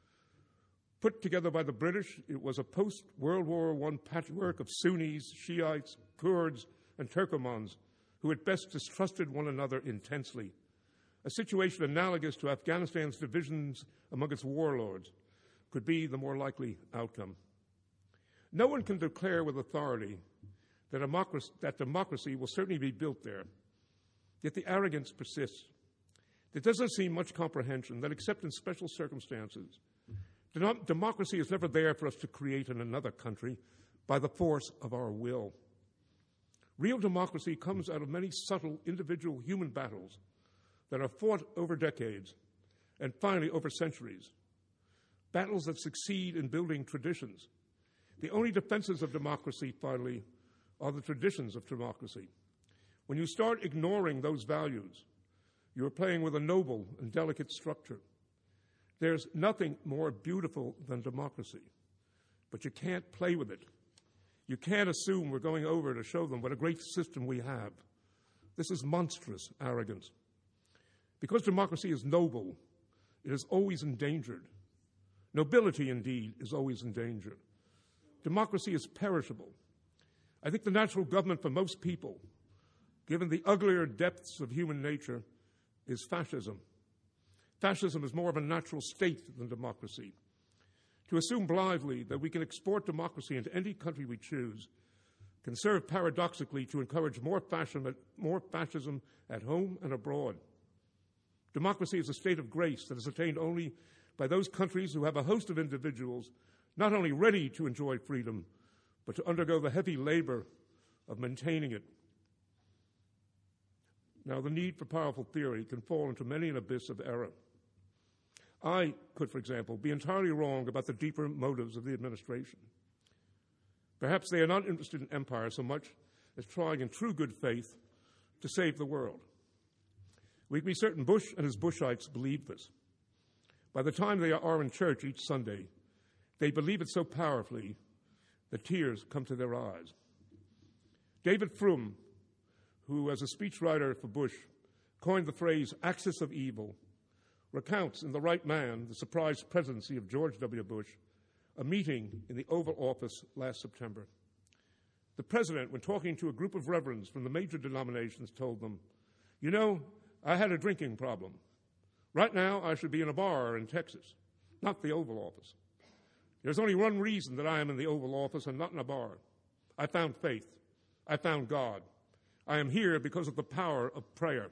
Put together by the British, it was a post-World War One patchwork of Sunnis, Shiites, Kurds, and Turkomans who at best distrusted one another intensely, a situation analogous to Afghanistan's divisions among its warlords could be the more likely outcome. No one can declare with authority that democracy, that democracy will certainly be built there, yet the arrogance persists. There doesn't seem much comprehension that, except in special circumstances, democracy is never there for us to create in another country by the force of our will. Real democracy comes out of many subtle individual human battles that are fought over decades and finally over centuries, battles that succeed in building traditions. The only defenses of democracy, finally, are the traditions of democracy. When you start ignoring those values, you are playing with a noble and delicate structure. There's nothing more beautiful than democracy, but you can't play with it. You can't assume we're going over to show them what a great system we have. This is monstrous arrogance. Because democracy is noble, it is always endangered. Nobility, indeed, is always endangered. Democracy is perishable. I think the natural government for most people, given the uglier depths of human nature, is fascism. Fascism is more of a natural state than democracy. To assume blithely that we can export democracy into any country we choose can serve paradoxically to encourage more fascism, more fascism at home and abroad. Democracy is a state of grace that is attained only by those countries who have a host of individuals not only ready to enjoy freedom, but to undergo the heavy labor of maintaining it. Now, the need for powerful theory can fall into many an abyss of error. I could, for example, be entirely wrong about the deeper motives of the administration. Perhaps they are not interested in empire so much as trying in true good faith to save the world. We can be certain Bush and his Bushites believe this. By the time they are in church each Sunday, they believe it so powerfully that tears come to their eyes. David Frum, who as a speechwriter for Bush coined the phrase axis of evil, recounts in The Right Man the surprise presidency of George W. Bush, a meeting in the Oval Office last September. The president, when talking to a group of reverends from the major denominations, told them, "You know, I had a drinking problem. Right now, I should be in a bar in Texas, not the Oval Office. There's only one reason that I am in the Oval Office and not in a bar. I found faith. I found God. I am here because of the power of prayer."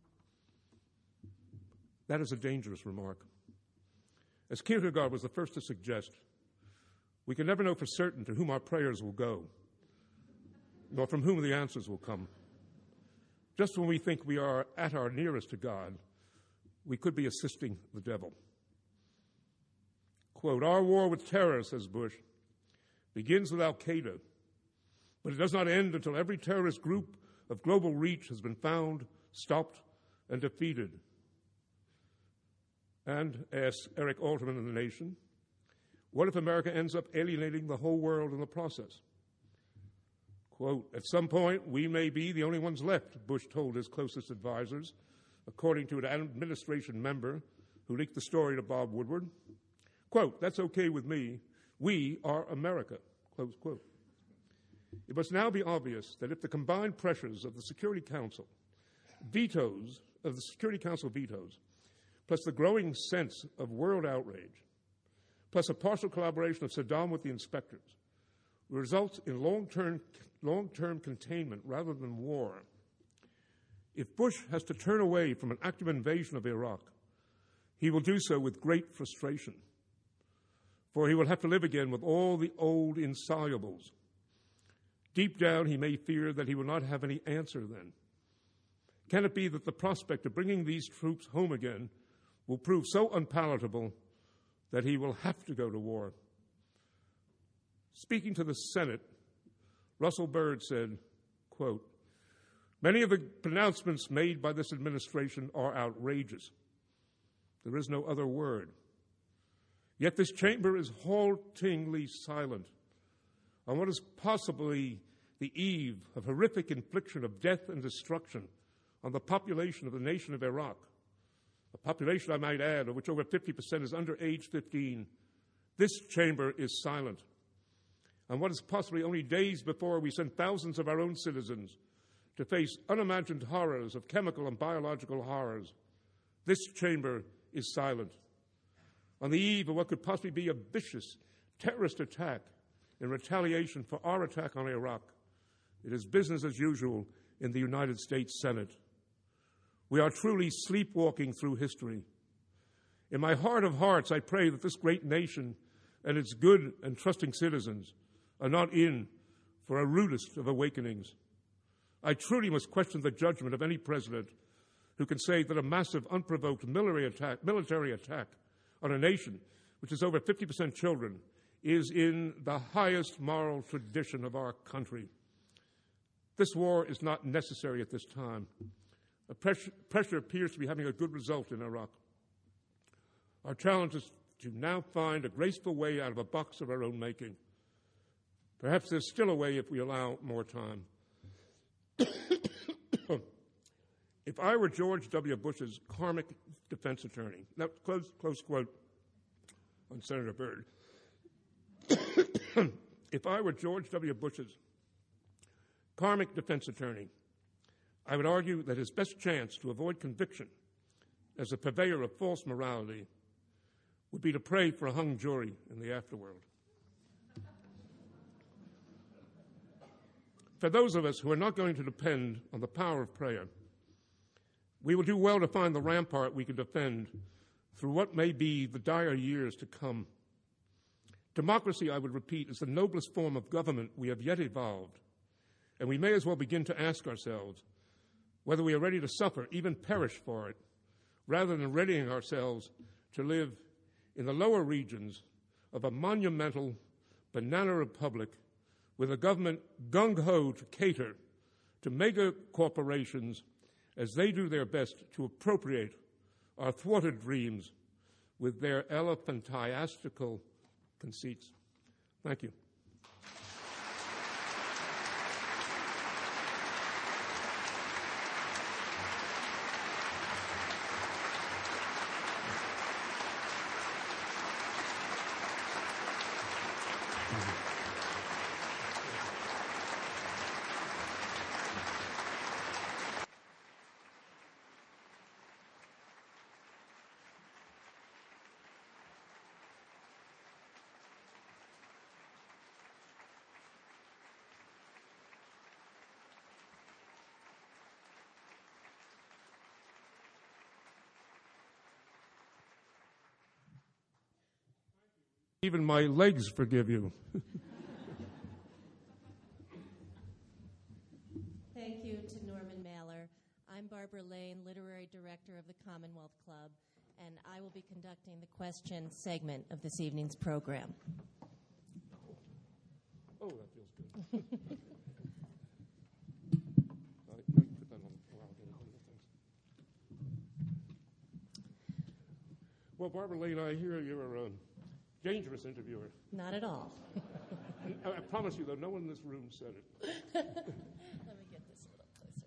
That is a dangerous remark. As Kierkegaard was the first to suggest, we can never know for certain to whom our prayers will go, nor from whom the answers will come. Just when we think we are at our nearest to God, we could be assisting the devil. Quote, "Our war with terror," says Bush, "begins with Al-Qaeda, but it does not end until every terrorist group of global reach has been found, stopped, and defeated." And, asks Eric Alterman in The Nation, what if America ends up alienating the whole world in the process? Quote, "At some point, we may be the only ones left," Bush told his closest advisors, according to an administration member who leaked the story to Bob Woodward. Quote, "That's okay with me. We are America," close quote. It must now be obvious that if the combined pressures of the Security Council vetoes, of the Security Council vetoes, plus the growing sense of world outrage, plus a partial collaboration of Saddam with the inspectors, results in long-term, long-term containment rather than war. If Bush has to turn away from an active invasion of Iraq, he will do so with great frustration, for he will have to live again with all the old insolubles. Deep down, he may fear that he will not have any answer then. Can it be that the prospect of bringing these troops home again will prove so unpalatable that he will have to go to war? Speaking to the Senate, Russell Byrd said, quote, "Many of the pronouncements made by this administration are outrageous. There is no other word. Yet this chamber is haltingly silent on what is possibly the eve of horrific infliction of death and destruction on the population of the nation of Iraq, a population, I might add, of which over fifty percent is under age fifteen. This chamber is silent on what is possibly only days before we send thousands of our own citizens to face unimagined horrors of chemical and biological horrors. This chamber is silent on the eve of what could possibly be a vicious terrorist attack in retaliation for our attack on Iraq. It is business as usual in the United States Senate. We are truly sleepwalking through history. In my heart of hearts, I pray that this great nation and its good and trusting citizens are not in for a rudest of awakenings. I truly must question the judgment of any president who can say that a massive, unprovoked military attack, military attack on a nation which is over fifty percent children is in the highest moral tradition of our country. This war is not necessary at this time. The pressure, pressure appears to be having a good result in Iraq. Our challenge is to now find a graceful way out of a box of our own making. Perhaps there's still a way if we allow more time. If I were George W. Bush's karmic defense attorney, now, close, close quote on Senator Byrd. If I were George W. Bush's karmic defense attorney, I would argue that his best chance to avoid conviction as a purveyor of false morality would be to pray for a hung jury in the afterworld. For those of us who are not going to depend on the power of prayer, we will do well to find the rampart we can defend through what may be the dire years to come. Democracy, I would repeat, is the noblest form of government we have yet evolved, and we may as well begin to ask ourselves whether we are ready to suffer, even perish for it, rather than readying ourselves to live in the lower regions of a monumental banana republic with a government gung-ho to cater to mega corporations as they do their best to appropriate our thwarted dreams with their elephantiastical conceits. Thank you. Even my legs forgive you. Thank you to Norman Mailer. I'm Barbara Lane, Literary Director of the Commonwealth Club, and I will be conducting the question segment of this evening's program. Oh, that feels good. uh, no, you put that on. Wow, well, Barbara Lane, I hear you're a dangerous interviewer. Not at all. I, I promise you, though, no one in this room said it. Let me get this a little closer.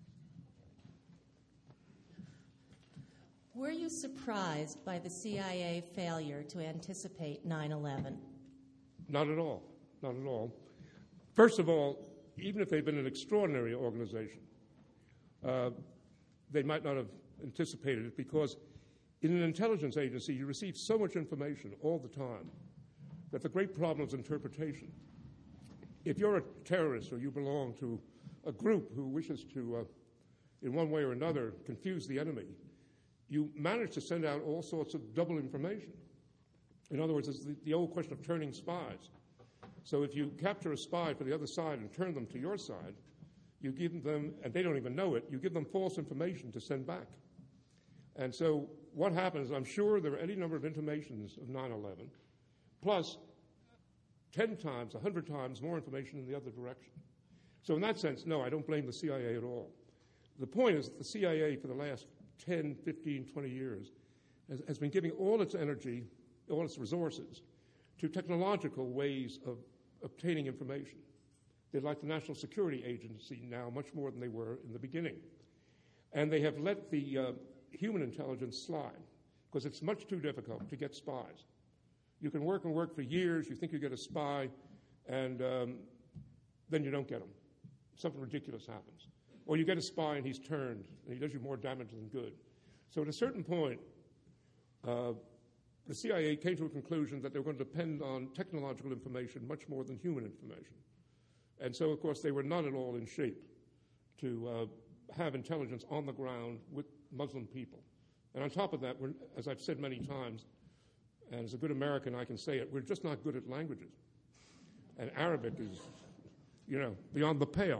Were you surprised by the C I A failure to anticipate nine eleven? Not at all. Not at all. First of all, even if they'd been an extraordinary organization, uh, they might not have anticipated it because in an intelligence agency, you receive so much information all the time that the great problem is interpretation. If you're a terrorist or you belong to a group who wishes to, uh, in one way or another, confuse the enemy, you manage to send out all sorts of double information. In other words, it's the, the old question of turning spies. So if you capture a spy for the other side and turn them to your side, you give them, and they don't even know it, you give them false information to send back. And so what happens, I'm sure there are any number of intimations of nine eleven, plus ten times, one hundred times more information in the other direction. So in that sense, no, I don't blame the C I A at all. The point is that the C I A for the last ten, fifteen, twenty years has, has been giving all its energy, all its resources, to technological ways of obtaining information. They're like the National Security Agency now, much more than they were in the beginning. And they have let the uh, human intelligence slide because it's much too difficult to get spies. You can work and work for years, you think you get a spy, and um, then you don't get him. Something ridiculous happens. Or you get a spy and he's turned, and he does you more damage than good. So at a certain point, uh, the C I A came to a conclusion that they were going to depend on technological information much more than human information. And so, of course, they were not at all in shape to uh, have intelligence on the ground with Muslim people. And on top of that, we're, as I've said many times, and as a good American I can say it, we're just not good at languages. And Arabic is, you know, beyond the pale.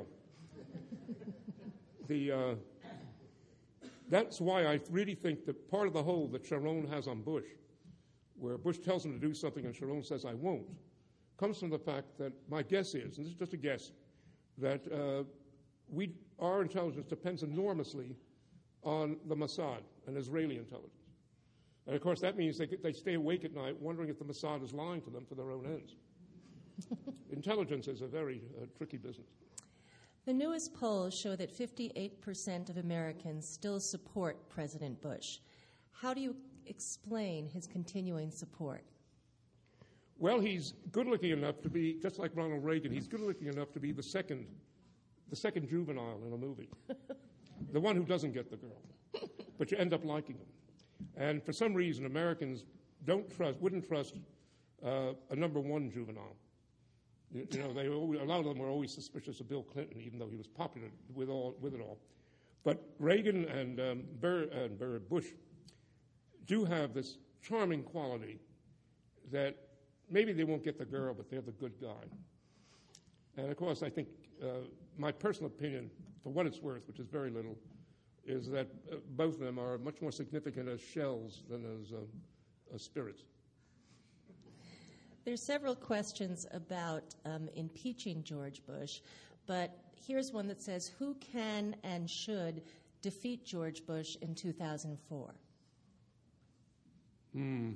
the, uh, that's why I really think that part of the hold that Sharon has on Bush, where Bush tells him to do something and Sharon says, I won't, comes from the fact that my guess is, and this is just a guess, that uh, we, our intelligence depends enormously on the Mossad, an Israeli intelligence. And, of course, that means they, they stay awake at night wondering if the Mossad is lying to them for their own ends. It intelligence is a very uh, tricky business. The newest polls show that fifty-eight percent of Americans still support President Bush. How do you explain his continuing support? Well, he's good-looking enough to be, just like Ronald Reagan, he's good-looking enough to be the second, the second juvenile in a movie, the one who doesn't get the girl, but you end up liking him. And for some reason, Americans don't trust, wouldn't trust uh, a number one juvenile. You, you know, they always, a lot of them were always suspicious of Bill Clinton, even though he was popular with all with it all. But Reagan and um, Burr, and Burr Bush do have this charming quality that maybe they won't get the girl, but they're the good guy. And of course, I think uh, my personal opinion, for what it's worth, which is very little, is that uh, both of them are much more significant as shells than as, uh, as spirits. There's several questions about um, impeaching George Bush, but here's one that says, who can and should defeat George Bush in two thousand four? Hmm.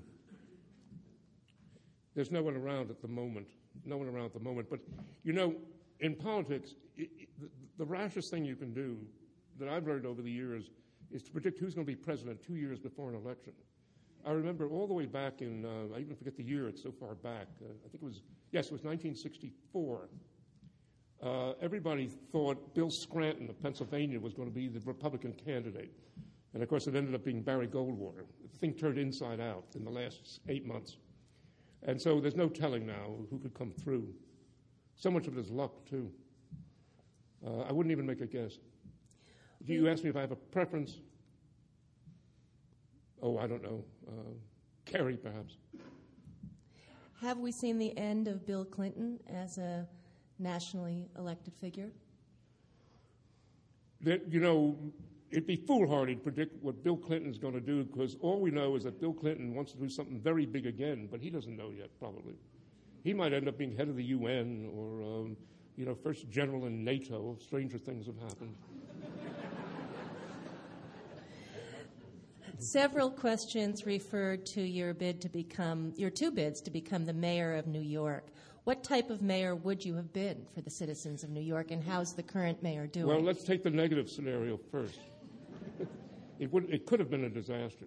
There's no one around at the moment. No one around at the moment. But, you know, in politics, it, it, the, the rashest thing you can do that I've learned over the years is to predict who's going to be president two years before an election. I remember all the way back in, uh, I even forget the year, it's so far back. Uh, I think it was, yes, it was nineteen sixty-four. Uh, everybody thought Bill Scranton of Pennsylvania was going to be the Republican candidate. And, of course, it ended up being Barry Goldwater. The thing turned inside out in the last eight months. And so there's no telling now who could come through. So much of it is luck, too. Uh, I wouldn't even make a guess. Do you ask me if I have a preference? Oh, I don't know. Uh, Kerry, perhaps. Have we seen the end of Bill Clinton as a nationally elected figure? That, you know, it'd be foolhardy to predict what Bill Clinton's going to do, because all we know is that Bill Clinton wants to do something very big again, but he doesn't know yet, probably. He might end up being head of the U N or, um, you know, first general in NATO. Stranger things have happened. Several questions referred to your bid to become, your two bids to become the mayor of New York. What type of mayor would you have been for the citizens of New York, and how's the current mayor doing? Well, let's take the negative scenario first. It, would, it could have been a disaster.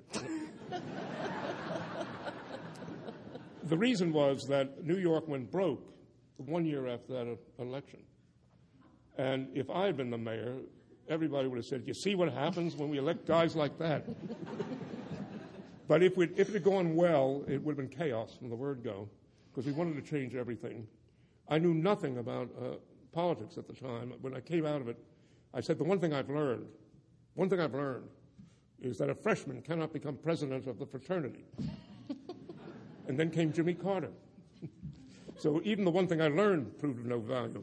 The reason was that New York went broke one year after that uh, election. And if I had been the mayor, everybody would have said, you see what happens when we elect guys like that? But if, we'd, if it had gone well, it would have been chaos from the word go, because we wanted to change everything. I knew nothing about uh, politics at the time. When I came out of it, I said, the one thing I've learned, one thing I've learned is that a freshman cannot become president of the fraternity. And then came Jimmy Carter. So even the one thing I learned proved of no value.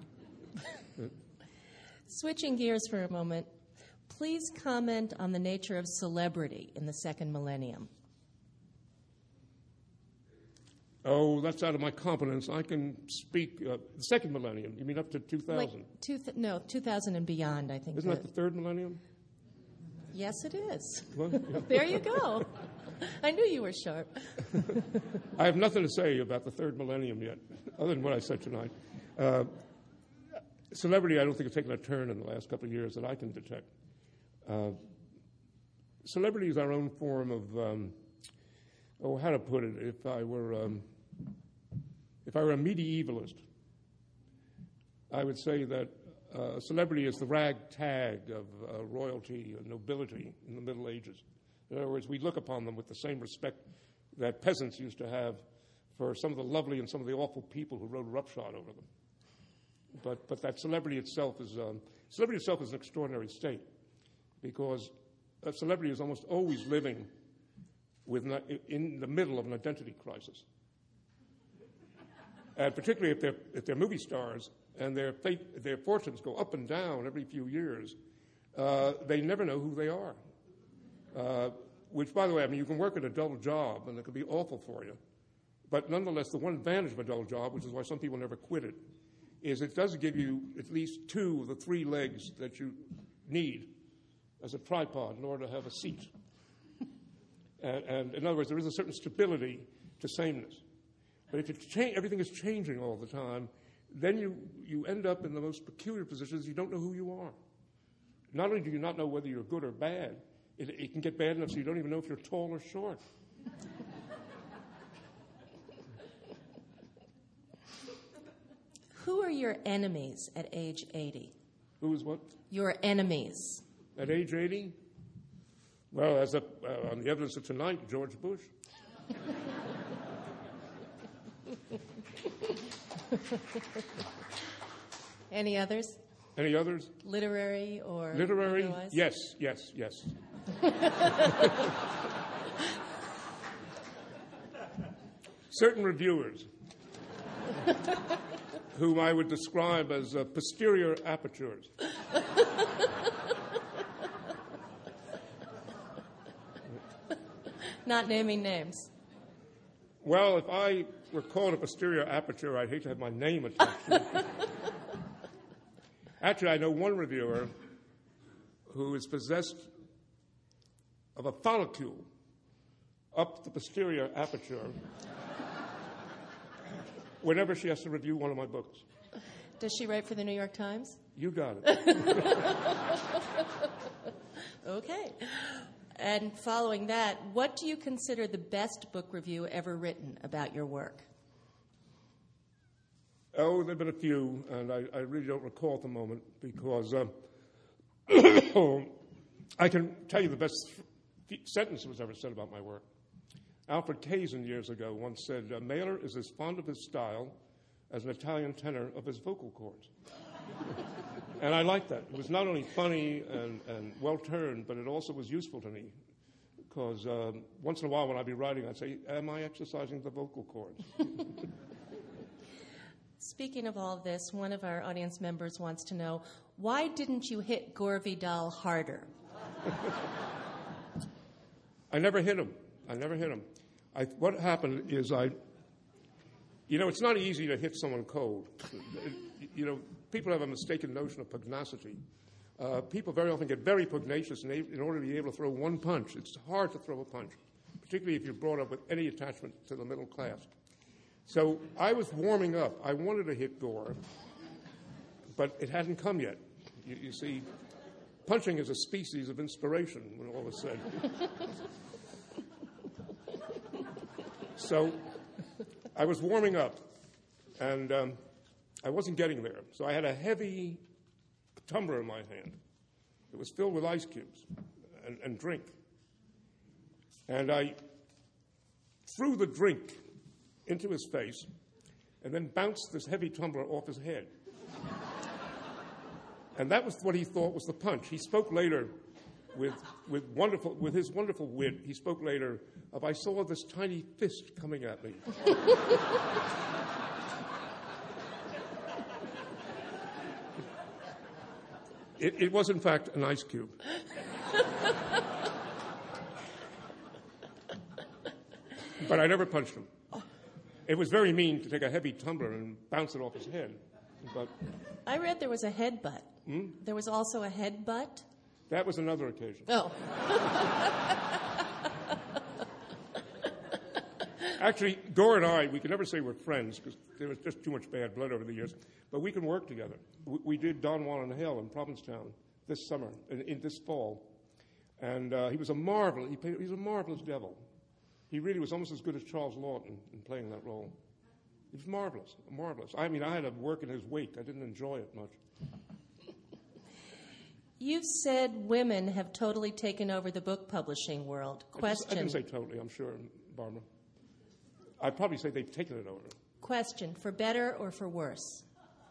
Switching gears for a moment, please comment on the nature of celebrity in the second millennium. Oh, that's out of my competence. I can speak. Uh, the second millennium, you mean up to two thousand? Like two th- no, two thousand and beyond, I think. Isn't that the third millennium? Yes, it is. Well, yeah. There you go. I knew you were sharp. I have nothing to say about the third millennium yet, other than what I said tonight. Uh, celebrity, I don't think, has taken a turn in the last couple of years that I can detect. Uh, celebrity is our own form of, um, oh, how to put it? If I were, um, if I were a medievalist, I would say that uh, celebrity is the ragtag of uh, royalty and nobility in the Middle Ages. In other words, we look upon them with the same respect that peasants used to have for some of the lovely and some of the awful people who rode roughshod over them. But but that celebrity itself is um, celebrity itself is an extraordinary state, because a celebrity is almost always living with an, in the middle of an identity crisis, and particularly if they're if they're movie stars and their fate, their fortunes go up and down every few years, uh, they never know who they are. Uh, which, by the way, I mean, you can work at a dull job, and it could be awful for you. But nonetheless, the one advantage of a dull job, which is why some people never quit it, is it does give you at least two of the three legs that you need as a tripod in order to have a seat. and, and in other words, there is a certain stability to sameness. But if it's cha- everything is changing all the time, then you, you end up in the most peculiar positions. You don't know who you are. Not only do you not know whether you're good or bad, it, it can get bad enough so you don't even know if you're tall or short. Who are your enemies at age eighty? Who is what? Your enemies. At age eighty? Well, as a, uh, on the evidence of tonight, George Bush. Any others? Any others? Literary or Literary? otherwise? Yes, yes, yes. Certain reviewers whom I would describe as uh, posterior apertures. Not naming names. Well, if I were called a posterior aperture, I'd hate to have my name attached to it. Actually, I know one reviewer who is possessed of a follicule up the posterior aperture whenever she has to review one of my books. Does she write for the New York Times? You got it. Okay. And following that, what do you consider the best book review ever written about your work? Oh, there have been a few, and I, I really don't recall at the moment because uh, I can tell you the best f- sentence that was ever said about my work. Alfred Kazin years ago once said, uh, Mailer is as fond of his style as an Italian tenor of his vocal cords. And I liked that. It was not only funny and, and well-turned, but it also was useful to me. Because um, once in a while when I'd be writing, I'd say, am I exercising the vocal cords? Speaking of all of this, one of our audience members wants to know, why didn't you hit Gore Vidal harder? I never hit him. I never hit him. I, what happened is I, you know, it's not easy to hit someone cold. You know, people have a mistaken notion of pugnacity. Uh, people very often get very pugnacious in, in order to be able to throw one punch. It's hard to throw a punch, particularly if you're brought up with any attachment to the middle class. So I was warming up. I wanted to hit Gore, but it hadn't come yet. You, you see, punching is a species of inspiration when all is said. So I was warming up, and um, I wasn't getting there. So I had a heavy tumbler in my hand. It was filled with ice cubes and, and drink. And I threw the drink into his face and then bounced this heavy tumbler off his head. And that was what he thought was the punch. He spoke later with, with, wonderful, with his wonderful wit. He spoke later of, I saw this tiny fist coming at me. It, it was, in fact, an ice cube. But I never punched him. It was very mean to take a heavy tumbler and bounce it off his head. But I read there was a headbutt. Hmm? There was also a headbutt. That was another occasion. Oh. Actually, Gore and I, we could never say we're friends because there was just too much bad blood over the years. But we can work together. We, we did Don Juan and Hell in Provincetown this summer, in, in this fall. And uh, he was a marvelous, he, played, he was a marvelous devil. He really was almost as good as Charles Lawton in playing that role. He was marvelous, marvelous. I mean, I had to work in his wake. I didn't enjoy it much. You've said women have totally taken over the book publishing world. Question. I didn't say totally, I'm sure, Barbara. I'd probably say they've taken it over. Question, for better or for worse?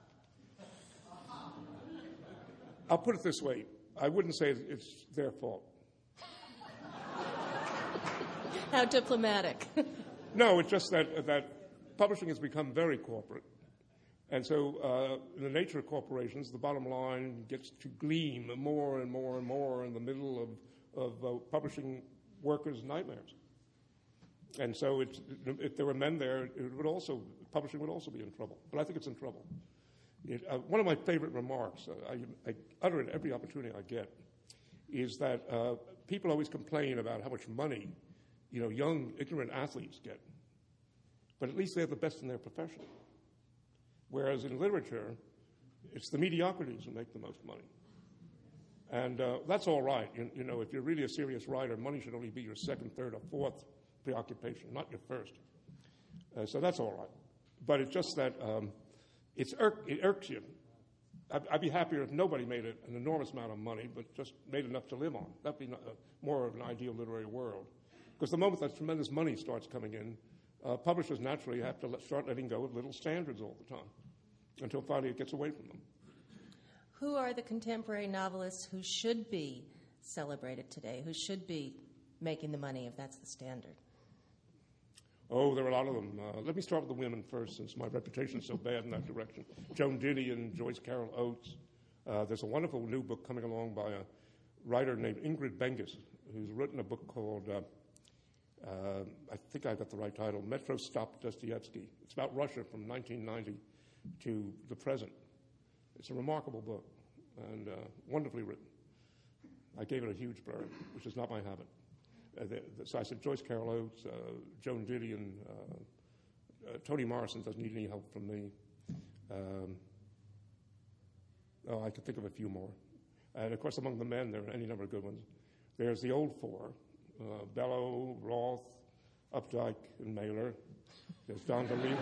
I'll put it this way. I wouldn't say it's their fault. How diplomatic. No, it's just that, that publishing has become very corporate. And so uh, in the nature of corporations, the bottom line gets to gleam more and more and more in the middle of, of uh, publishing workers' nightmares. And so it's, if there were men there, it would also, publishing would also be in trouble. But I think it's in trouble. It, uh, one of my favorite remarks, uh, I, I utter it every opportunity I get, is that uh, people always complain about how much money, you know, young, ignorant athletes get. but at least they're the best in their profession. Whereas in literature, it's the mediocrities who make the most money. And uh, that's all right. You, you know, if you're really a serious writer, money should only be your second, third, or fourth preoccupation, not your first. Uh, so that's all right. But it's just that um, it's irk, it irks you. I'd, I'd be happier if nobody made it an enormous amount of money, but just made enough to live on. That'd be not, uh, more of an ideal literary world. Because the moment that tremendous money starts coming in, uh, publishers naturally have to let, start letting go of little standards all the time until finally it gets away from them. Who are the contemporary novelists who should be celebrated today, who should be making the money if that's the standard? Oh, there are a lot of them. Uh, let me start with the women first, since my reputation is so bad in that direction. Joan Didion, Joyce Carol Oates. Uh, there's a wonderful new book coming along by a writer named Ingrid Bengis, who's written a book called, uh, uh, I think I got the right title, Metro Stop Dostoevsky. It's about Russia from nineteen ninety to the present. It's a remarkable book and uh, wonderfully written. I gave it a huge blurb, which is not my habit. Uh, the, the, so I said Joyce Carol Oates, uh, Joan Didion, uh, uh, Toni Morrison doesn't need any help from me. Um, oh, I could think of a few more. And, of course, among the men, there are any number of good ones. There's the old four, uh, Bellow, Roth, Updike, and Mailer. There's Don DeLillo.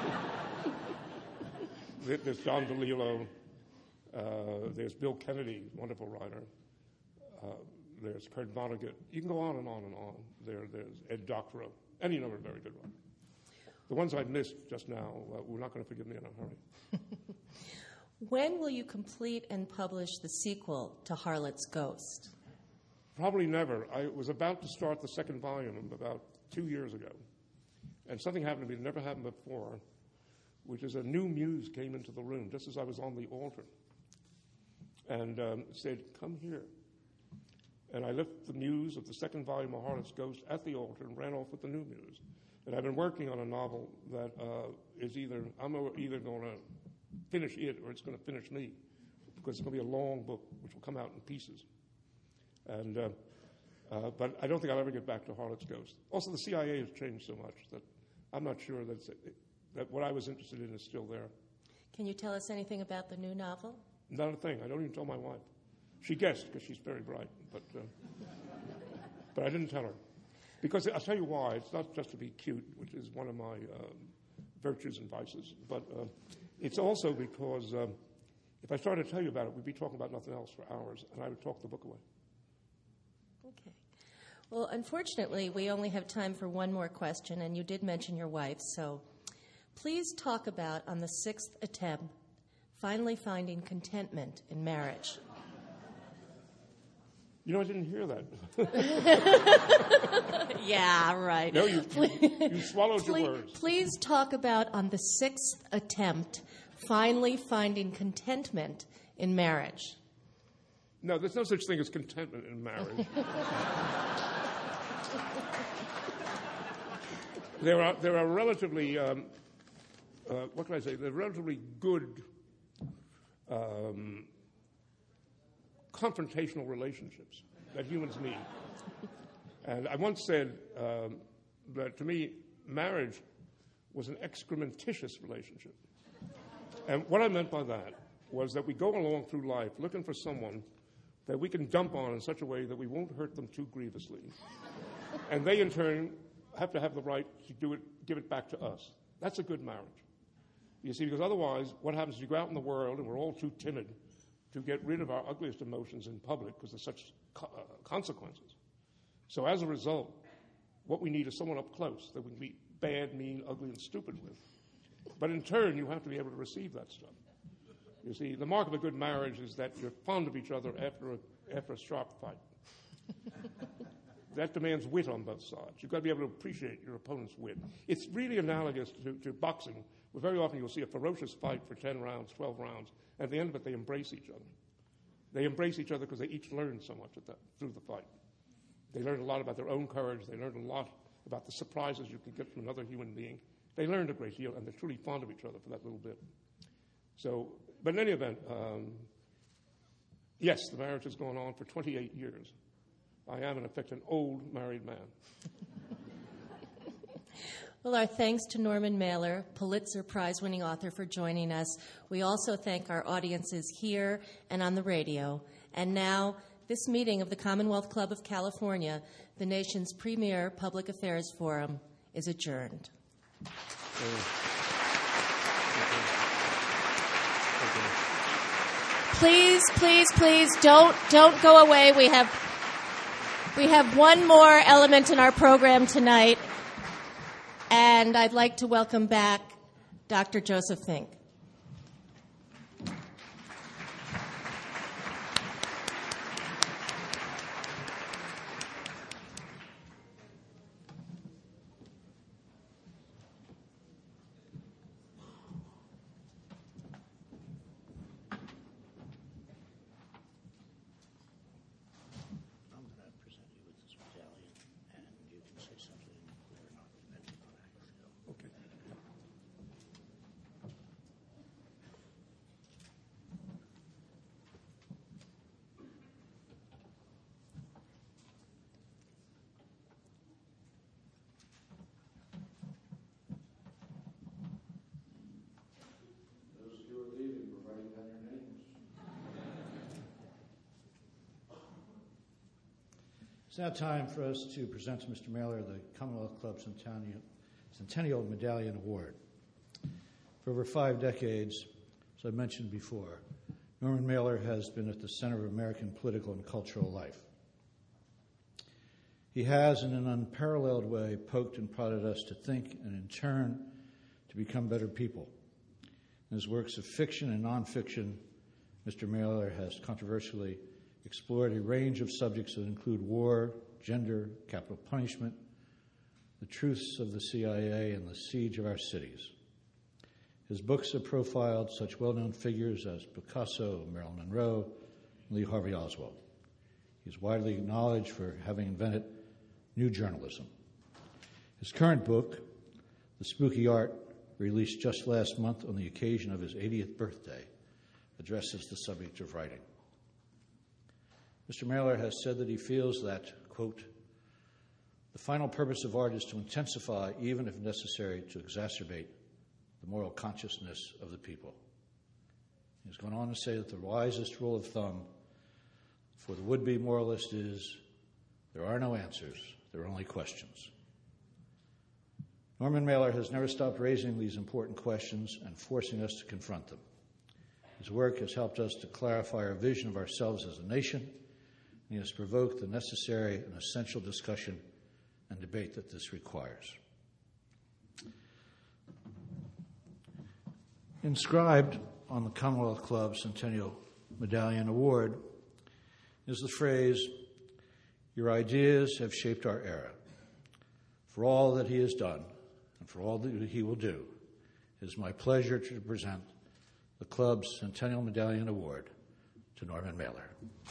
There's Don DeLillo. Uh, there's Bill Kennedy, wonderful writer. Uh, there's Kurt Vonnegut. You can go on and on and on. There, there's Ed Doctorow. Any number of very good ones. The ones I missed just now, uh, we're not going to forgive me in a hurry. When will you complete and publish the sequel to Harlot's Ghost? Probably never. I was about to start the second volume about two years ago. And something happened to me that never happened before, which is a new muse came into the room just as I was on the altar and um, said, "Come here." And I left the muse of the second volume of Harlot's Ghost at the altar and ran off with the new muse. And I've been working on a novel that uh, is either, I'm either going to finish it or it's going to finish me, because it's going to be a long book which will come out in pieces. And uh, uh, but I don't think I'll ever get back to Harlot's Ghost. Also, the C I A has changed so much that I'm not sure that, that what I was interested in is still there. Can you tell us anything about the new novel? Not a thing. I don't even tell my wife. She guessed because she's very bright, but uh, but I didn't tell her. Because I'll tell you why. It's not just to be cute, which is one of my um, virtues and vices, but uh, it's also because um, if I started to tell you about it, we'd be talking about nothing else for hours, and I would talk the book away. Okay. Well, unfortunately, we only have time for one more question, and you did mention your wife, so please talk about, on the sixth attempt, finally finding contentment in marriage. You know, I didn't hear that. Yeah, right. No, you, you, you swallowed please, your words. Please talk about, on the sixth attempt, finally finding contentment in marriage. No, there's no such thing as contentment in marriage. there are there are relatively, um, uh, what can I say, there are relatively good um, confrontational relationships that humans need. And I once said um, that to me, marriage was an excrementitious relationship. And what I meant by that was that we go along through life looking for someone that we can dump on in such a way that we won't hurt them too grievously. And they, in turn, have to have the right to do it, give it back to us. That's a good marriage. You see, because otherwise, what happens is you go out in the world and we're all too timid to get rid of our ugliest emotions in public because there's such co- uh, consequences. So as a result, what we need is someone up close that we can be bad, mean, ugly, and stupid with. But in turn, you have to be able to receive that stuff. You see, the mark of a good marriage is that you're fond of each other after a, after a sharp fight. That demands wit on both sides. You've got to be able to appreciate your opponent's wit. It's really analogous to, to boxing, where very often you'll see a ferocious fight for ten rounds, twelve rounds, and at the end of it, they embrace each other. They embrace each other because they each learned so much at that, through the fight. They learned a lot about their own courage. They learned a lot about the surprises you can get from another human being. They learned a great deal, and they're truly fond of each other for that little bit. So, but in any event, um, yes, the marriage has gone on for twenty-eight years. I am, in effect, an old married man. Well, our thanks to Norman Mailer, Pulitzer Prize-winning author, for joining us. We also thank our audiences here and on the radio. And now, this meeting of the Commonwealth Club of California, the nation's premier public affairs forum, is adjourned. Please, please, please, don't don't go away. We have we have one more element in our program tonight. And I'd like to welcome back Doctor Joseph Fink. It's now time for us to present to Mister Mailer the Commonwealth Club Centennial, Centennial Medallion Award. For over five decades, as I mentioned before, Norman Mailer has been at the center of American political and cultural life. He has, in an unparalleled way, poked and prodded us to think and, in turn, to become better people. In his works of fiction and nonfiction, Mister Mailer has controversially explored a range of subjects that include war, gender, capital punishment, the truths of the C I A, and the siege of our cities. His books have profiled such well-known figures as Picasso, Marilyn Monroe, and Lee Harvey Oswald. He is widely acknowledged for having invented new journalism. His current book, The Spooky Art, released just last month on the occasion of his eightieth birthday, addresses the subject of writing. Mister Mailer has said that he feels that, quote, the final purpose of art is to intensify, even if necessary, to exacerbate the moral consciousness of the people. He's gone on to say that the wisest rule of thumb for the would-be moralist is there are no answers, there are only questions. Norman Mailer has never stopped raising these important questions and forcing us to confront them. His work has helped us to clarify our vision of ourselves as a nation, and he has provoked the necessary and essential discussion and debate that this requires. Inscribed on the Commonwealth Club Centennial Medallion Award is the phrase, "Your ideas have shaped our era. For all that he has done and for all that he will do, it is my pleasure to present the club's Centennial Medallion Award to Norman Mailer."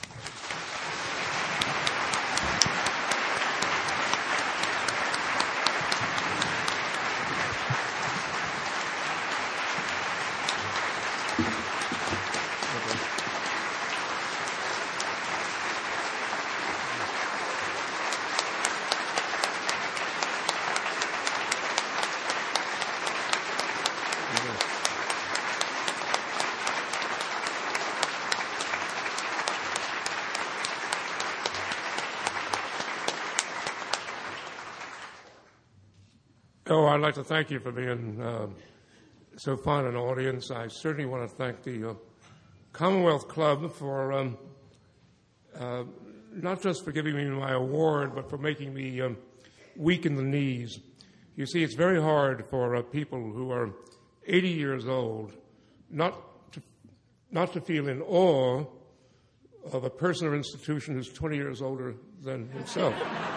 Oh, I'd like to thank you for being uh, so fine an audience. I certainly want to thank the uh, Commonwealth Club for um, uh, not just for giving me my award, but for making me um, weak in the knees. You see, it's very hard for uh, people who are eighty years old not to, not to feel in awe of a person or institution who's twenty years older than himself.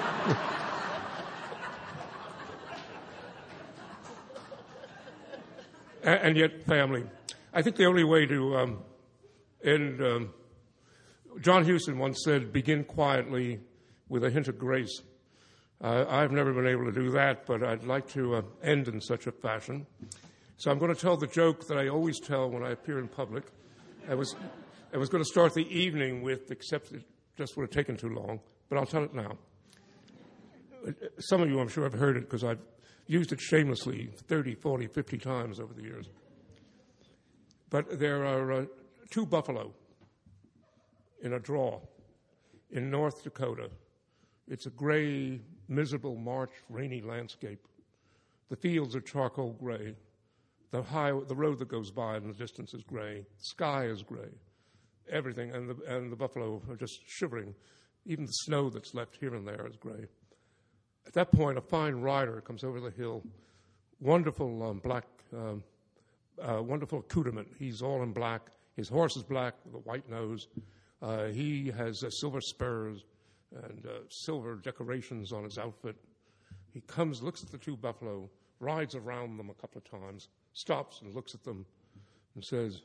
And yet family. I think the only way to um, end, um, John Huston once said, begin quietly with a hint of grace. Uh, I've never been able to do that, but I'd like to uh, end in such a fashion. So I'm going to tell the joke that I always tell when I appear in public. I was, I was going to start the evening with, except it just would have taken too long, but I'll tell it now. Some of you, I'm sure, have heard it because I've used it shamelessly thirty, forty, fifty times over the years. But there are uh, two buffalo in a draw in North Dakota. It's a gray, miserable March, rainy landscape. The fields are charcoal gray. The high, the road that goes by in the distance is gray. The sky is gray. Everything, and the, and the buffalo are just shivering. Even the snow that's left here and there is gray. At that point, a fine rider comes over the hill, wonderful um, black, um, uh, wonderful accoutrement. He's all in black. His horse is black with a white nose. Uh, he has uh, silver spurs and uh, silver decorations on his outfit. He comes, looks at the two buffalo, rides around them a couple of times, stops and looks at them and says,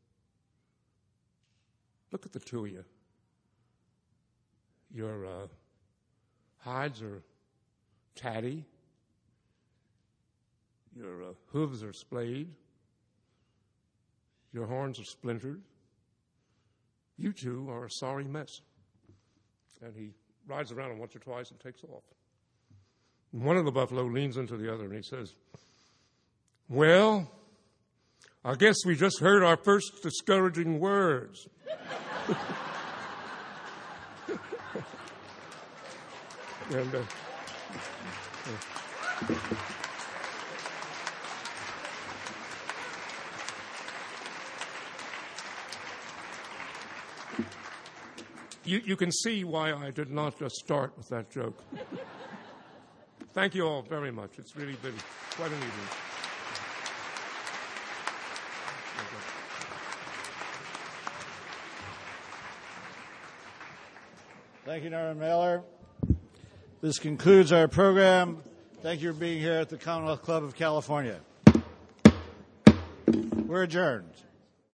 "Look at the two of you. Your uh, hides are tatty. Your uh, hooves are splayed. Your horns are splintered. You two are a sorry mess." And he rides around them once or twice and takes off. And one of the buffalo leans into the other and he says, "Well, I guess we just heard our first discouraging words." and uh, uh, You, you can see why I did not just start with that joke. Thank you all very much. It's really been quite an evening. Thank you, Norman Mailer. This concludes our program. Thank you for being here at the Commonwealth Club of California. We're adjourned.